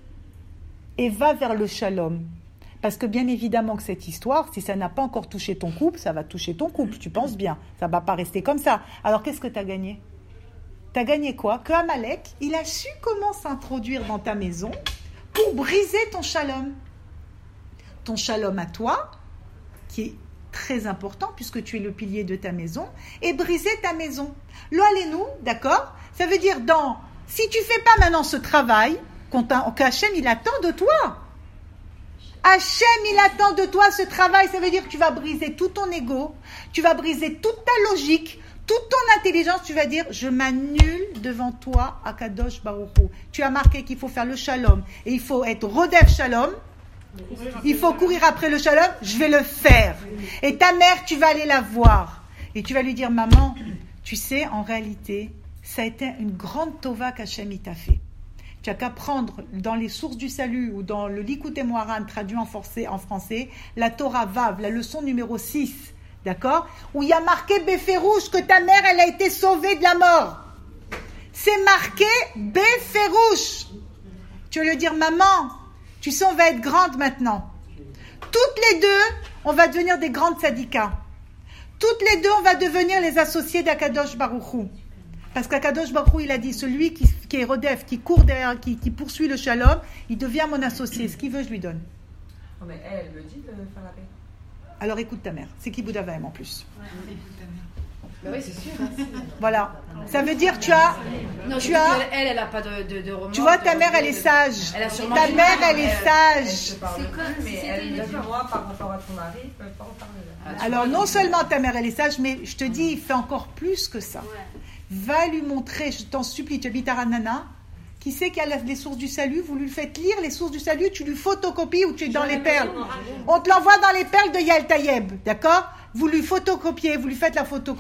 A: Et va vers le Shalom. Parce que bien évidemment que cette histoire, si ça n'a pas encore touché ton couple, ça va toucher ton couple. Tu penses bien. Ça ne va pas rester comme ça. Alors, qu'est-ce que tu as gagné? Tu as gagné quoi? Que Amalek, il a su comment s'introduire dans ta maison pour briser ton shalom. Ton shalom à toi, qui est très important puisque tu es le pilier de ta maison, et briser ta maison. L'Oalenu, d'accord? Ça veut dire si tu ne fais pas maintenant ce travail, qu'Hachem, il attend de toi. Hachem, il attend de toi ce travail. Ça veut dire que tu vas briser tout ton ego, tu vas briser toute ta logique, toute ton intelligence, tu vas dire, je m'annule devant toi, Akadosh Baruch Hu. Tu as marqué qu'il faut faire le shalom. Et il faut être Rodef Shalom. Il faut courir après le shalom. Je vais le faire. Et ta mère, tu vas aller la voir. Et tu vas lui dire, maman, tu sais, en réalité, ça a été une grande tova qu'Hachem il t'a fait. Tu n'as qu'à prendre dans les sources du salut ou dans le Likutei Moharan traduit en français, la Torah Vav, la leçon numéro 6. D'accord? Où il y a marqué Béférouche que ta mère, elle a été sauvée de la mort. C'est marqué Béférouche. Tu veux lui dire, maman, tu sais, on va être grande maintenant. Toutes les deux, on va devenir des grandes sadikas. Toutes les deux, on va devenir les associés d'Akadosh Baruch Hu. Parce qu'Akadosh Baruch Hu, il a dit, celui qui est Rodef, qui court derrière, qui poursuit le shalom, il devient mon associé. Ce qu'il veut, je lui donne.
H: Non, mais elle me dit de faire la paix.
A: Alors écoute ta mère, c'est Kibud Avaim en plus.
C: Bah oui, c'est sûr.
A: Voilà. Ça veut dire tu as.
C: Elle a pas de remords.
A: Tu vois, ta mère, elle est sage. Ta mère, elle est sage.
H: Moi, par rapport à ton mari, je ne peux pas en parler.
A: Alors, non seulement ta mère, elle est sage, mais je te dis, il fait encore plus que ça. Va lui montrer, je t'en supplie, tu habites à Ranana. Qui sait qu'il y a les sources du salut? Vous lui faites lire les sources du salut, tu lui photocopies ou tu es dans les perles. On te l'envoie dans les perles de Yael Tayeb, d'accord? Vous lui photocopiez, vous lui faites la photo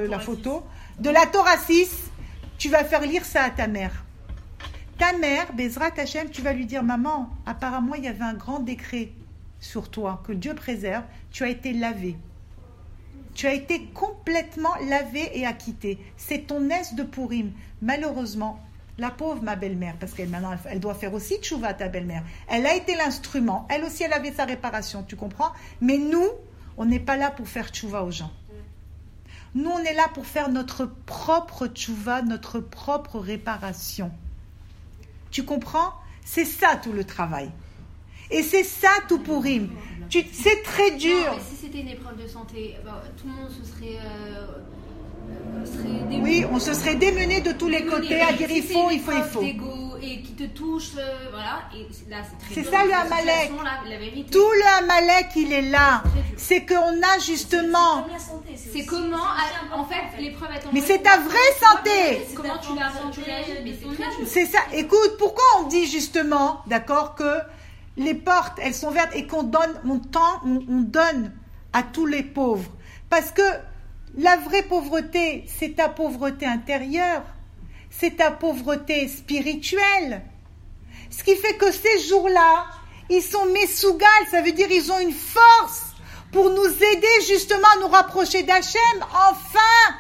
A: de la Torah 6, tu vas faire lire ça à ta mère. Ta mère, Bezrat Hashem, tu vas lui dire, maman, apparemment il y avait un grand décret sur toi, que Dieu préserve, tu as été lavé. Tu as été complètement lavé et acquitté. C'est ton aise de Purim. Malheureusement, la pauvre, ma belle-mère, parce qu'elle maintenant, elle doit faire aussi tchouva, ta belle-mère. Elle a été l'instrument. Elle aussi, elle avait sa réparation, tu comprends? Mais nous, on n'est pas là pour faire tchouva aux gens. Nous, on est là pour faire notre propre tchouva, notre propre réparation. Tu comprends? C'est ça tout le travail. Et c'est ça tout Pourim. C'est très dur.
D: Non, mais si c'était une épreuve de santé, tout le monde se serait démené.
A: Oui, on se serait démené de tous les côtés à dire il faut.
D: Et qui te touche, voilà. Et là, c'est très dur.
A: C'est ça le Amalek.
D: La vérité.
A: Tout le Amalek, il est là. C'est qu'on a justement.
D: C'est comment, en fait, l'épreuve est en
A: Mais c'est ta vraie santé.
D: Comment tu réagis, mais c'est très dur.
A: C'est ça. Écoute, pourquoi on dit justement, d'accord, que les portes, elles sont vertes et qu'on donne, on donne à tous les pauvres. Parce que la vraie pauvreté, c'est ta pauvreté intérieure. C'est ta pauvreté spirituelle. Ce qui fait que ces jours-là, ils sont mesougal, ça veut dire ils ont une force pour nous aider justement à nous rapprocher d'Hachem. Enfin,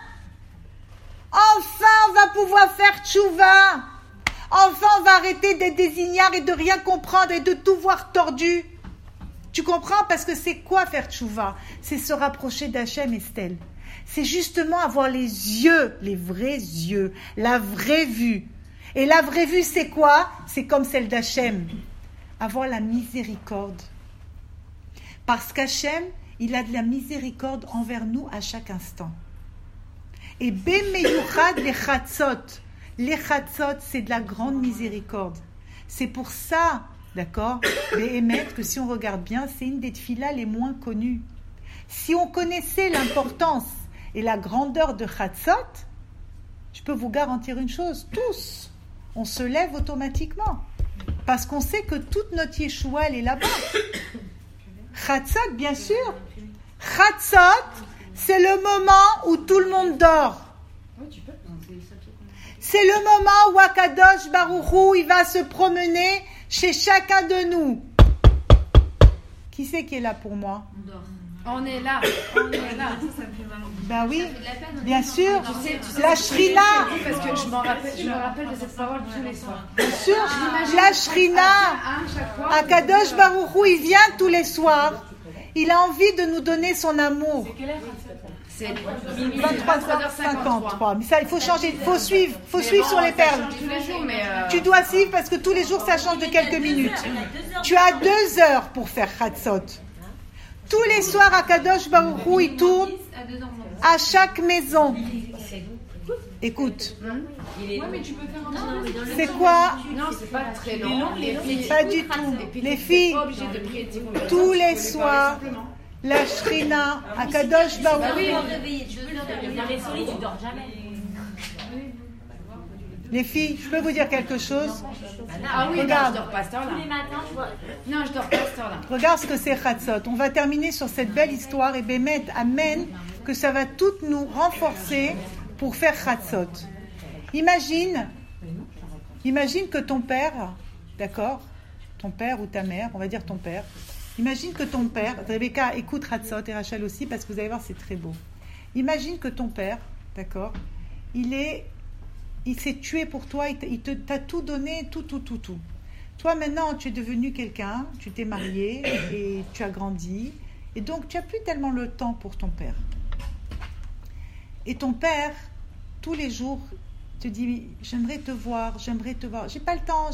A: on va pouvoir faire tchouva. Enfin, on va arrêter d'être des ignares et de rien comprendre et de tout voir tordu. Tu comprends? Parce que c'est quoi faire tchouva? C'est se rapprocher d'Hachem, Estelle. C'est justement avoir les yeux, les vrais yeux, la vraie vue. Et la vraie vue, c'est quoi? C'est comme celle d'Hachem. Avoir la miséricorde. Parce qu'Hachem, il a de la miséricorde envers nous à chaque instant. Et Bemeyuchad les chatzot. Les chatzot, c'est de la grande miséricorde. C'est pour ça, d'accord, Béhémet, que si on regarde bien, c'est une des tfilas les moins connues. Si on connaissait l'importance et la grandeur de chatzot, je peux vous garantir une chose, tous, on se lève automatiquement. Parce qu'on sait que toute notre Yeshua, elle est là-bas. Chatzot, bien sûr. Chatzot, c'est le moment où tout le monde dort. C'est le moment où Akadosh Baruch Hu, il va se promener chez chacun de nous. Qui c'est qui est là pour moi?
C: On est là.
A: Ben oui, bien sûr. La Shrina.
C: Parce que je me rappelle de cette parole tous les soirs.
A: Bien sûr, la Shrina. Akadosh Baruch Hu, il vient tous les soirs. Il a envie de nous donner son amour.
C: C'est
A: 23h53. Mais ça, il faut changer, faut suivre sur les perles.
C: tous les jours, mais
A: Tu dois suivre parce que tous les jours, ça change de quelques minutes. Tu as 2 heures pour faire Chatzot. Tous les soirs, Akadosh Baruch Hu, il tourne à chaque maison. Écoute. C'est quoi?
C: non, c'est pas très long. Les filles,
A: Pas du tout. Les filles,
C: pas obligées de prier
A: tous les soirs, la Shrina, Akadosh Baruch Hu.
F: Tu dors jamais.
A: Les filles, je peux vous dire quelque chose?
C: Ah oui,
A: Regarde.
C: non, je dors pas à cette heure-là.
F: Tous les matins, je vois.
C: Non, je dors pas à cette heure-là.
A: Regarde ce que c'est Chatzot. On va terminer sur cette belle histoire et Bémet, amen, que ça va toutes nous renforcer pour faire Chatzot. Imagine que ton père, d'accord, ton père ou ta mère, on va dire ton père, imagine que ton père, Rebecca, écoute Chatzot et Rachel aussi parce que vous allez voir, c'est très beau. Imagine que ton père, d'accord, il s'est tué pour toi, il t'a tout donné, tout. Toi, maintenant, tu es devenu quelqu'un, tu t'es marié et tu as grandi. Et donc, tu n'as plus tellement le temps pour ton père. Et ton père, tous les jours, te dit, j'aimerais te voir. J'ai pas le temps.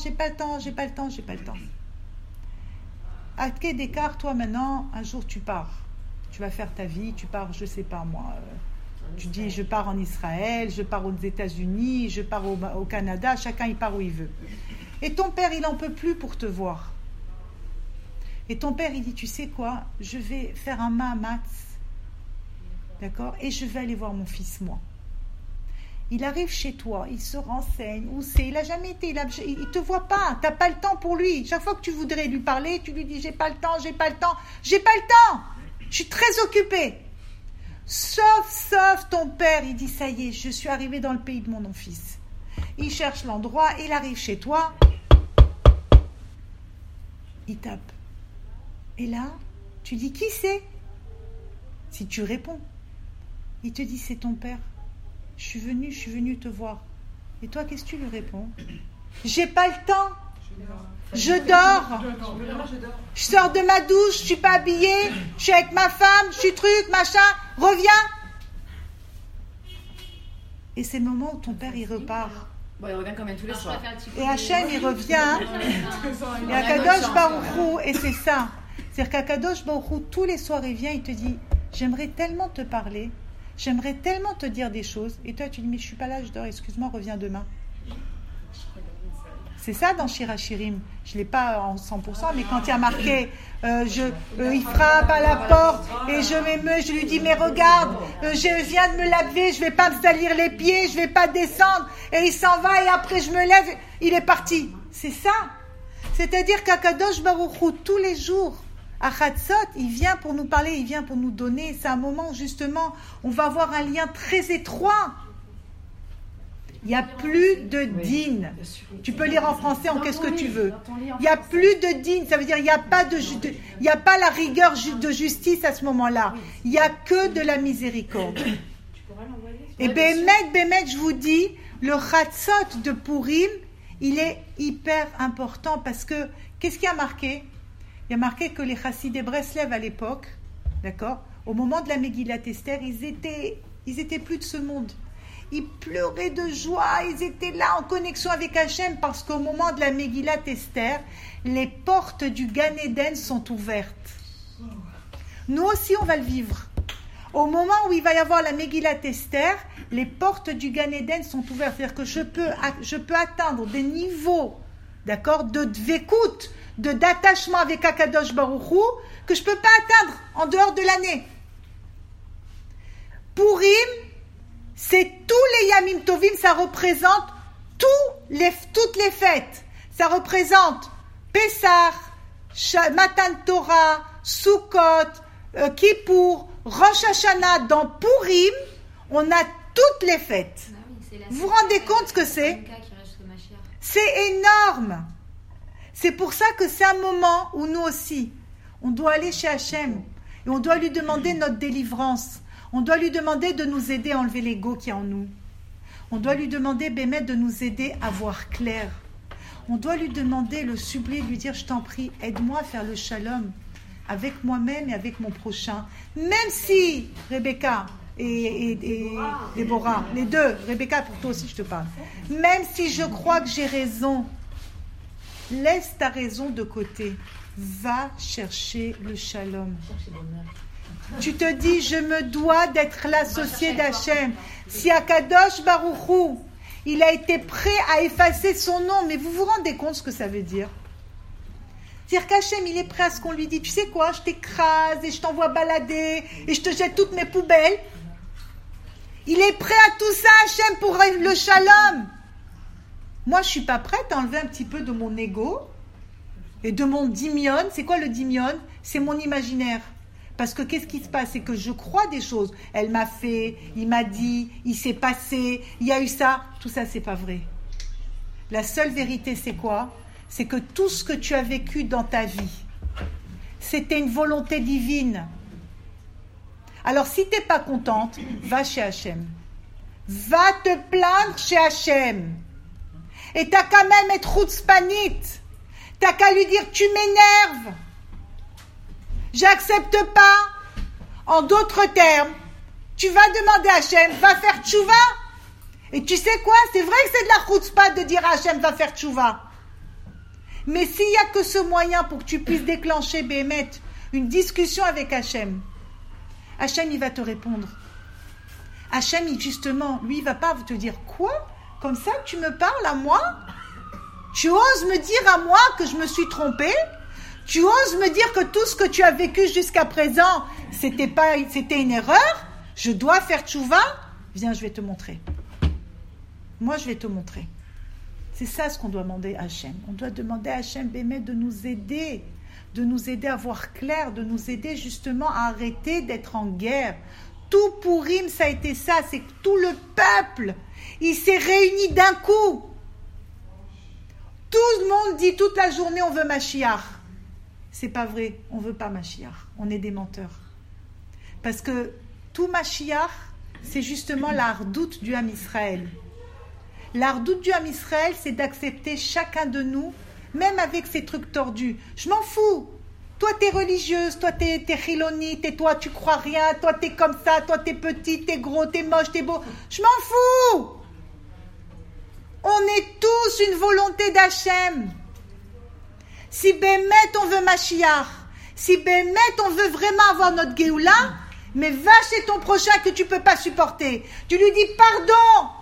A: À quel d'écart, toi, maintenant, un jour, tu pars. Tu vas faire ta vie, tu pars, je sais pas moi... Tu dis, je pars en Israël, je pars aux États-Unis, je pars au Canada, chacun il part où il veut. Et ton père, il n'en peut plus pour te voir. Et ton père, il dit, tu sais quoi, je vais faire un mahatz, d'accord, et je vais aller voir mon fils, moi. Il arrive chez toi, il se renseigne, où c'est, il n'a jamais été, il te voit pas, tu n'as pas le temps pour lui. Chaque fois que tu voudrais lui parler, tu lui dis, j'ai pas le temps, je suis très occupée. Sauf ton père, il dit, ça y est, je suis arrivé dans le pays de mon fils. Il cherche l'endroit, il arrive chez toi, il tape. Et là, tu dis, qui c'est? Si tu réponds, il te dit, c'est ton père. Je suis venu te voir. Et toi, qu'est-ce que tu lui réponds? J'ai pas le temps. Je dors. Je sors de ma douche, je suis pas habillée, je suis avec ma femme, je suis truc, machin, reviens. Et c'est le moment où ton père, il repart.
C: Bon, il revient quand même tous les soirs.
A: Et Hachem, il revient. Et Akadosh Baruch Hu, et c'est ça. C'est-à-dire qu'Akadosh Baruch Hu, tous les soirs, il vient, il te dit, j'aimerais tellement te parler, j'aimerais tellement te dire des choses. Et toi, tu dis, mais je suis pas là, je dors, excuse-moi, reviens demain. C'est ça dans Shir HaShirim. Je ne l'ai pas en 100%, mais quand il y a marqué, il frappe à la porte et je m'émeus, je lui dis, mais regarde, je viens de me laver, je ne vais pas me salir les pieds, je ne vais pas descendre. Et il s'en va et après je me lève, il est parti. C'est ça. C'est-à-dire qu'Akadosh Baruch Hu, tous les jours, à Chatzot, il vient pour nous parler, il vient pour nous donner. C'est un moment où justement, on va avoir un lien très étroit. Il n'y a plus de din. Tu peux lire en français en qu'est-ce que tu veux. Il n'y a plus de din. Ça veut dire il n'y a pas la rigueur de justice à ce moment-là. Il n'y a que de la miséricorde. Et Bémet, je vous dis, le Chatzot de Purim, il est hyper important parce que, qu'est-ce qui a marqué? Il y a marqué que les Chassidés Breslev à l'époque, d'accord, au moment de la Megillat Esther, ils étaient plus de ce monde. Ils pleuraient de joie, ils étaient là en connexion avec Hachem parce qu'au moment de la Megillat Esther, les portes du Gan Eden sont ouvertes. Nous aussi, on va le vivre. Au moment où il va y avoir la Megillat Esther, les portes du Gan Eden sont ouvertes. C'est-à-dire que je peux atteindre des niveaux, d'accord, de dvekut, d'attachement avec Akadosh Baruch Hu, que je ne peux pas atteindre en dehors de l'année. Purim, c'est tous les Yamim Tovim, ça représente toutes les fêtes. Ça représente Pessah, Matan Torah, Sukkot, Kippour, Rosh Hashanah. Dans Purim, on a toutes les fêtes. Vous vous rendez compte ce que c'est? C'est énorme. C'est pour ça que c'est un moment où nous aussi, on doit aller chez Hachem et on doit lui demander notre délivrance. On doit lui demander de nous aider à enlever l'ego qui est en nous. On doit lui demander, Bémet, de nous aider à voir clair. On doit lui demander, le supplier, lui dire, je t'en prie, aide-moi à faire le shalom avec moi-même et avec mon prochain. Même si, Rebecca et Déborah, les deux, Rebecca, pour toi aussi je te parle, même si je crois que j'ai raison, laisse ta raison de côté. Va chercher le shalom. Tu te dis, je me dois d'être l'associé d'Hachem. Si Akadosh Baruch Hu, il a été prêt à effacer son nom, mais vous vous rendez compte ce que ça veut dire? C'est-à-dire qu'Hachem, il est prêt à ce qu'on lui dit, tu sais quoi, je t'écrase et je t'envoie balader et je te jette toutes mes poubelles. Il est prêt à tout ça, Hachem, pour le shalom. Moi, je ne suis pas prête à enlever un petit peu de mon ego et de mon dimion. C'est quoi le dimion? C'est mon imaginaire. Parce que qu'est-ce qui se passe? C'est que je crois des choses. Elle m'a fait, il m'a dit, il s'est passé, il y a eu ça. Tout ça, c'est pas vrai. La seule vérité, c'est quoi? C'est que tout ce que tu as vécu dans ta vie, c'était une volonté divine. Alors, si tu n'es pas contente, va chez Hachem. Va te plaindre chez Hachem. Et tu as quand même être chutzpanite. Tu n'as qu'à lui dire, tu m'énerves. J'accepte pas. En d'autres termes, tu vas demander à Hachem, va faire tchouva. Et tu sais quoi? C'est vrai que c'est de la chutzpah de dire à Hachem, va faire tchouva. Mais s'il n'y a que ce moyen pour que tu puisses déclencher, Bémet, une discussion avec Hachem, Hachem, il va te répondre. Hachem, justement, lui, il va pas te dire, quoi? Comme ça, tu me parles à moi? Tu oses me dire à moi que je me suis trompée? Tu oses me dire que tout ce que tu as vécu jusqu'à présent, c'était une erreur? Je dois faire tchouva? Viens, je vais te montrer. Moi, je vais te montrer. C'est ça ce qu'on doit demander à Hachem. On doit demander à Hachem, Bémet, de nous aider à voir clair, de nous aider justement à arrêter d'être en guerre. Tout Purim, ça a été ça, c'est que tout le peuple, il s'est réuni d'un coup. Tout le monde dit toute la journée, on veut Mashiach. C'est pas vrai, on veut pas Mashiach. On est des menteurs. Parce que tout Mashiach, c'est justement la hardoute du Ham Israël. La hardoute du Ham Israël, c'est d'accepter chacun de nous, même avec ses trucs tordus. Je m'en fous. Toi, t'es religieuse, toi, t'es chilonite, et toi, tu crois rien, toi, t'es comme ça, toi, t'es petit, t'es gros, t'es moche, t'es beau. Je m'en fous. On est tous une volonté d'Hachem. Si Bémet, on veut Mashiach, si Bémet, on veut vraiment avoir notre Géoula, mais va chez ton prochain que tu ne peux pas supporter. Tu lui dis pardon.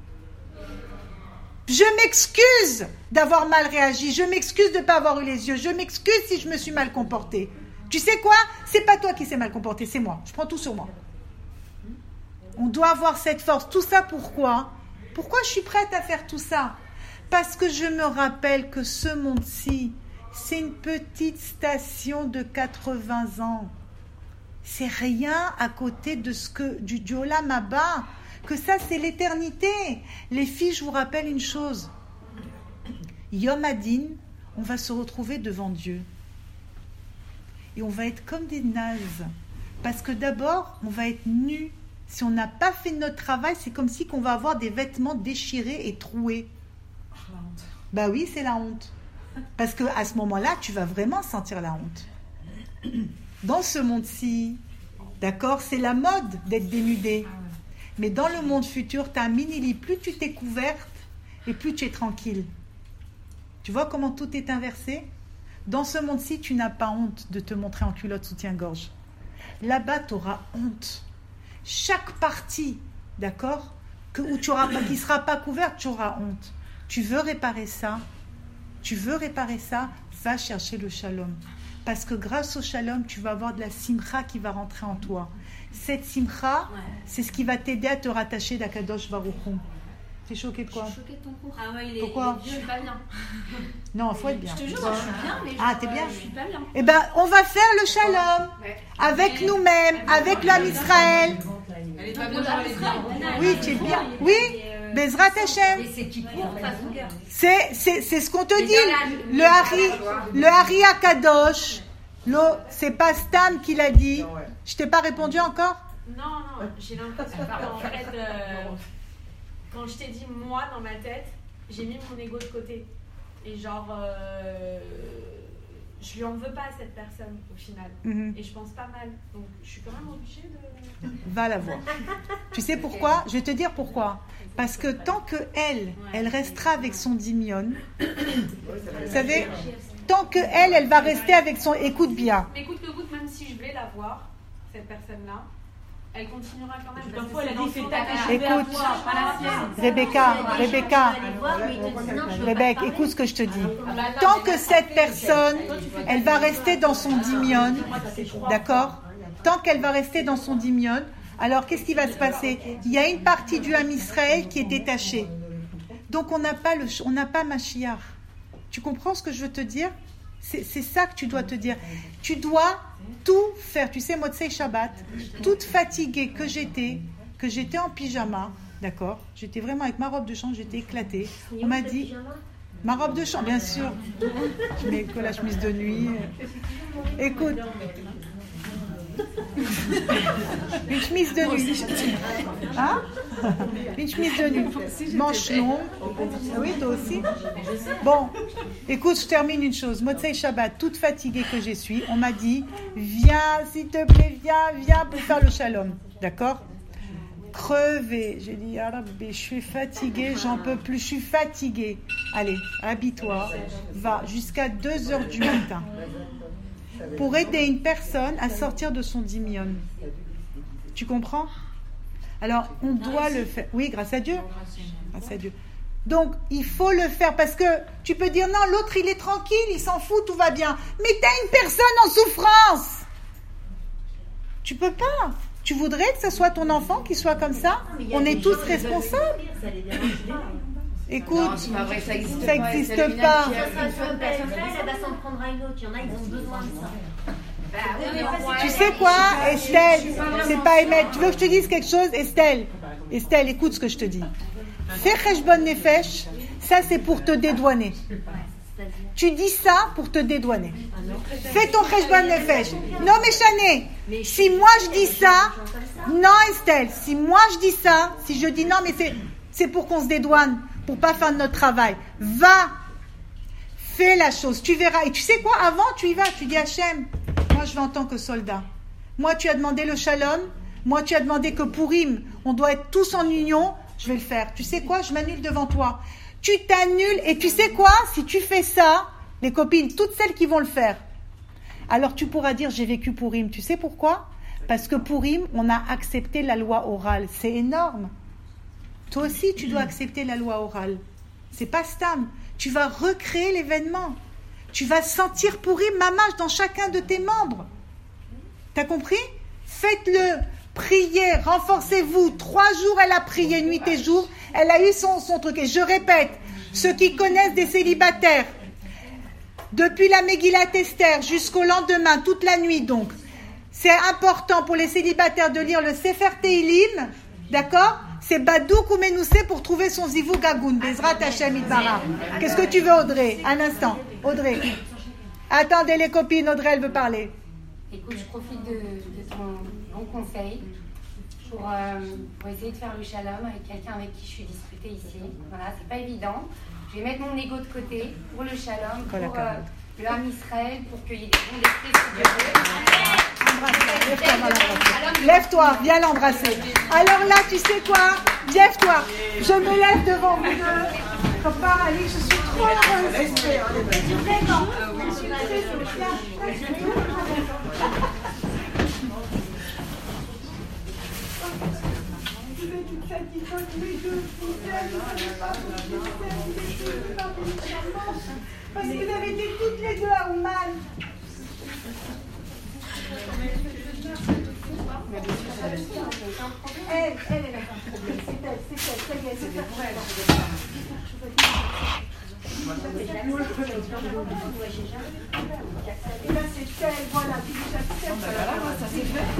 A: Je m'excuse d'avoir mal réagi. Je m'excuse de ne pas avoir eu les yeux. Je m'excuse si je me suis mal comportée. Tu sais quoi? C'est pas toi qui s'est mal comporté, c'est moi. Je prends tout sur moi. On doit avoir cette force. Tout ça pourquoi? Pourquoi je suis prête à faire tout ça? Parce que je me rappelle que ce monde-ci, c'est une petite station de 80 ans. C'est rien à côté de ce que du Olam Haba. Que ça, c'est l'éternité. Les filles, je vous rappelle une chose. Yom Hadin, on va se retrouver devant Dieu. Et on va être comme des nazes. Parce que d'abord, on va être nus. Si on n'a pas fait notre travail, c'est comme si qu'on va avoir des vêtements déchirés et troués. Bah oui, c'est la honte. Parce qu'à ce moment-là, tu vas vraiment sentir la honte. Dans ce monde-ci, d'accord, c'est la mode d'être dénudé. Mais dans le monde futur, tu as un mini-lit. Plus tu t'es couverte et plus tu es tranquille. Tu vois comment tout est inversé? Dans ce monde-ci, tu n'as pas honte de te montrer en culotte soutien-gorge. Là-bas, tu auras honte. Chaque partie, d'accord, qui ne sera pas couverte, tu auras honte. Tu veux réparer ça? Va chercher le shalom. Parce que grâce au shalom, tu vas avoir de la simcha qui va rentrer en toi. Cette simcha, c'est ce qui va t'aider à te rattacher d'Akadosh Baruch Hu. T'es choquée de quoi?
D: Je suis choquée de ton cours.
C: Ah ouais,
A: Pourquoi?
D: Je suis pas bien.
A: Non, il faut être bien.
D: Je te jure, je suis bien, mais
A: t'es bien?
D: Je suis pas bien.
A: Eh bien, on va faire le shalom avec nous-mêmes, avec l'âme Israël.
B: Elle est pas bien, j'en ai bien.
A: Oui, tu es bien. Oui, Bezrat Hashem.
E: Et c'est qui court face au cœur.
A: C'est ce qu'on te dit. Le Hari Akadosh, c'est pas Stam qui l'a dit. Je t'ai pas répondu encore?
I: Non, j'ai l'impression qu'en fait, quand je t'ai dit moi dans ma tête, j'ai mis mon ego de côté. Et genre, je lui en veux pas à cette personne au final. Et je pense pas mal. Donc je suis quand même obligée de...
A: Va la voir. Tu sais pourquoi? Je vais te dire pourquoi. Parce que tant que elle restera avec son dimion, vous savez, tant que elle va rester avec son... Écoute bien.
I: Mais écoute, même si je vais la voir, cette personne-là, elle continuera quand même.
B: Parfois, elle a dit fais ta tâche.
A: Écoute, Rebecca, écoute ce que je te dis. Tant que cette personne, elle va rester dans son dimion, d'accord? Tant qu'elle va rester dans son dimion, alors qu'est-ce qui va se passer? Il y a une partie du Ham Israël qui est détachée. Donc on n'a pas Mashiach. Tu comprends ce que je veux te dire? C'est ça que tu dois te dire. Tu dois tout faire. Tu sais, Motzei Shabbat, toute fatiguée que j'étais en pyjama, d'accord? J'étais vraiment avec ma robe de chambre, j'étais éclatée. On m'a dit, ma robe de chambre, bien sûr. Je mets que la chemise de nuit. Écoute. Une chemise de nuit. Hein? Une chemise de nuit. Manche longue. Oui, toi aussi. Bon, écoute, je termine une chose. Motzei Shabbat, toute fatiguée que je suis, on m'a dit, viens, s'il te plaît, viens pour faire le shalom. D'accord? Crevée. J'ai dit, je suis fatiguée, j'en peux plus, je suis fatiguée. Allez, habille-toi, va jusqu'à 2h du matin. Pour aider une personne à sortir de son dimion. Tu comprends? Alors, on doit le faire. Oui, grâce à Dieu. Grâce à Dieu. Donc, il faut le faire parce que tu peux dire non, l'autre il est tranquille, il s'en fout, tout va bien. Mais tu as une personne en souffrance. Tu peux pas. Tu voudrais que ce soit ton enfant qui soit comme ça? On est tous responsables. Écoute, non, c'est pas vrai, ça n'existe pas.
F: Personne, elle va s'en prendre à une autre. Il y en a, ils ont besoin de ça.
A: Tu sais quoi, Estelle? C'est pas Emmet. Tu veux que je te dise quelque chose, Estelle? Estelle, écoute ce que je te dis. Fais Cheshbon Nefesh, ça c'est pour te dédouaner. Tu dis ça pour te dédouaner. Fais ton Cheshbon Nefesh. Non, mais Chané, si moi je dis ça, non, Estelle, si moi je dis ça, si je dis non, mais c'est pour qu'on se dédouane, pour pas faire notre travail. Va, Fais la chose, tu verras. Et tu sais quoi, avant, tu y vas, tu dis Hachem, moi je vais en tant que soldat. Moi, tu as demandé le shalom. Moi, tu as demandé que Pourim, on doit être tous en union. Je vais le faire. Tu sais quoi, je m'annule devant toi. Tu t'annules et tu sais quoi, si tu fais ça, les copines, toutes celles qui vont le faire, alors tu pourras dire j'ai vécu Pourim. Tu sais pourquoi? Parce que Pourim, on a accepté la loi orale. C'est énorme. Toi aussi, tu dois accepter la loi orale. C'est pas stam. Tu vas recréer l'événement. Tu vas sentir Pourim mamash dans chacun de tes membres. T'as compris? Faites-le. Priez, renforcez-vous. 3 jours, elle a prié, nuit et jour. Elle a eu son truc. Et je répète, ceux qui connaissent des célibataires, depuis la Megillat Esther jusqu'au lendemain, toute la nuit donc, c'est important pour les célibataires de lire le Sefer Teilim, d'accord? C'est Badouk ou Menoussé pour trouver son Zivou Gagoun. Bezrat Hashem Itbara. Qu'est-ce que tu veux, Audrey? Un instant. Audrey. Attendez les copines, Audrey, elle veut parler.
J: Écoute, je profite de ton bon conseil pour essayer de faire le shalom avec quelqu'un avec qui je suis disputée ici. Voilà, c'est pas évident. Je vais mettre mon ego de côté pour le shalom, pour le Ham Israël, pour qu'il y ait des bons esprits.
A: Lève-toi, viens l'embrasser. Alors là, tu sais quoi? Lève-toi. Je me lève devant vous deux. Comme par Ali, je suis trop heureuse. Vraiment. Parce que vous avez été toutes les deux à Ouman. Elle a pas de problème. C'est elle, ça y est, c'est elle. Et là, c'est elle, voilà, tu dis j'accepte. Ça c'est fait.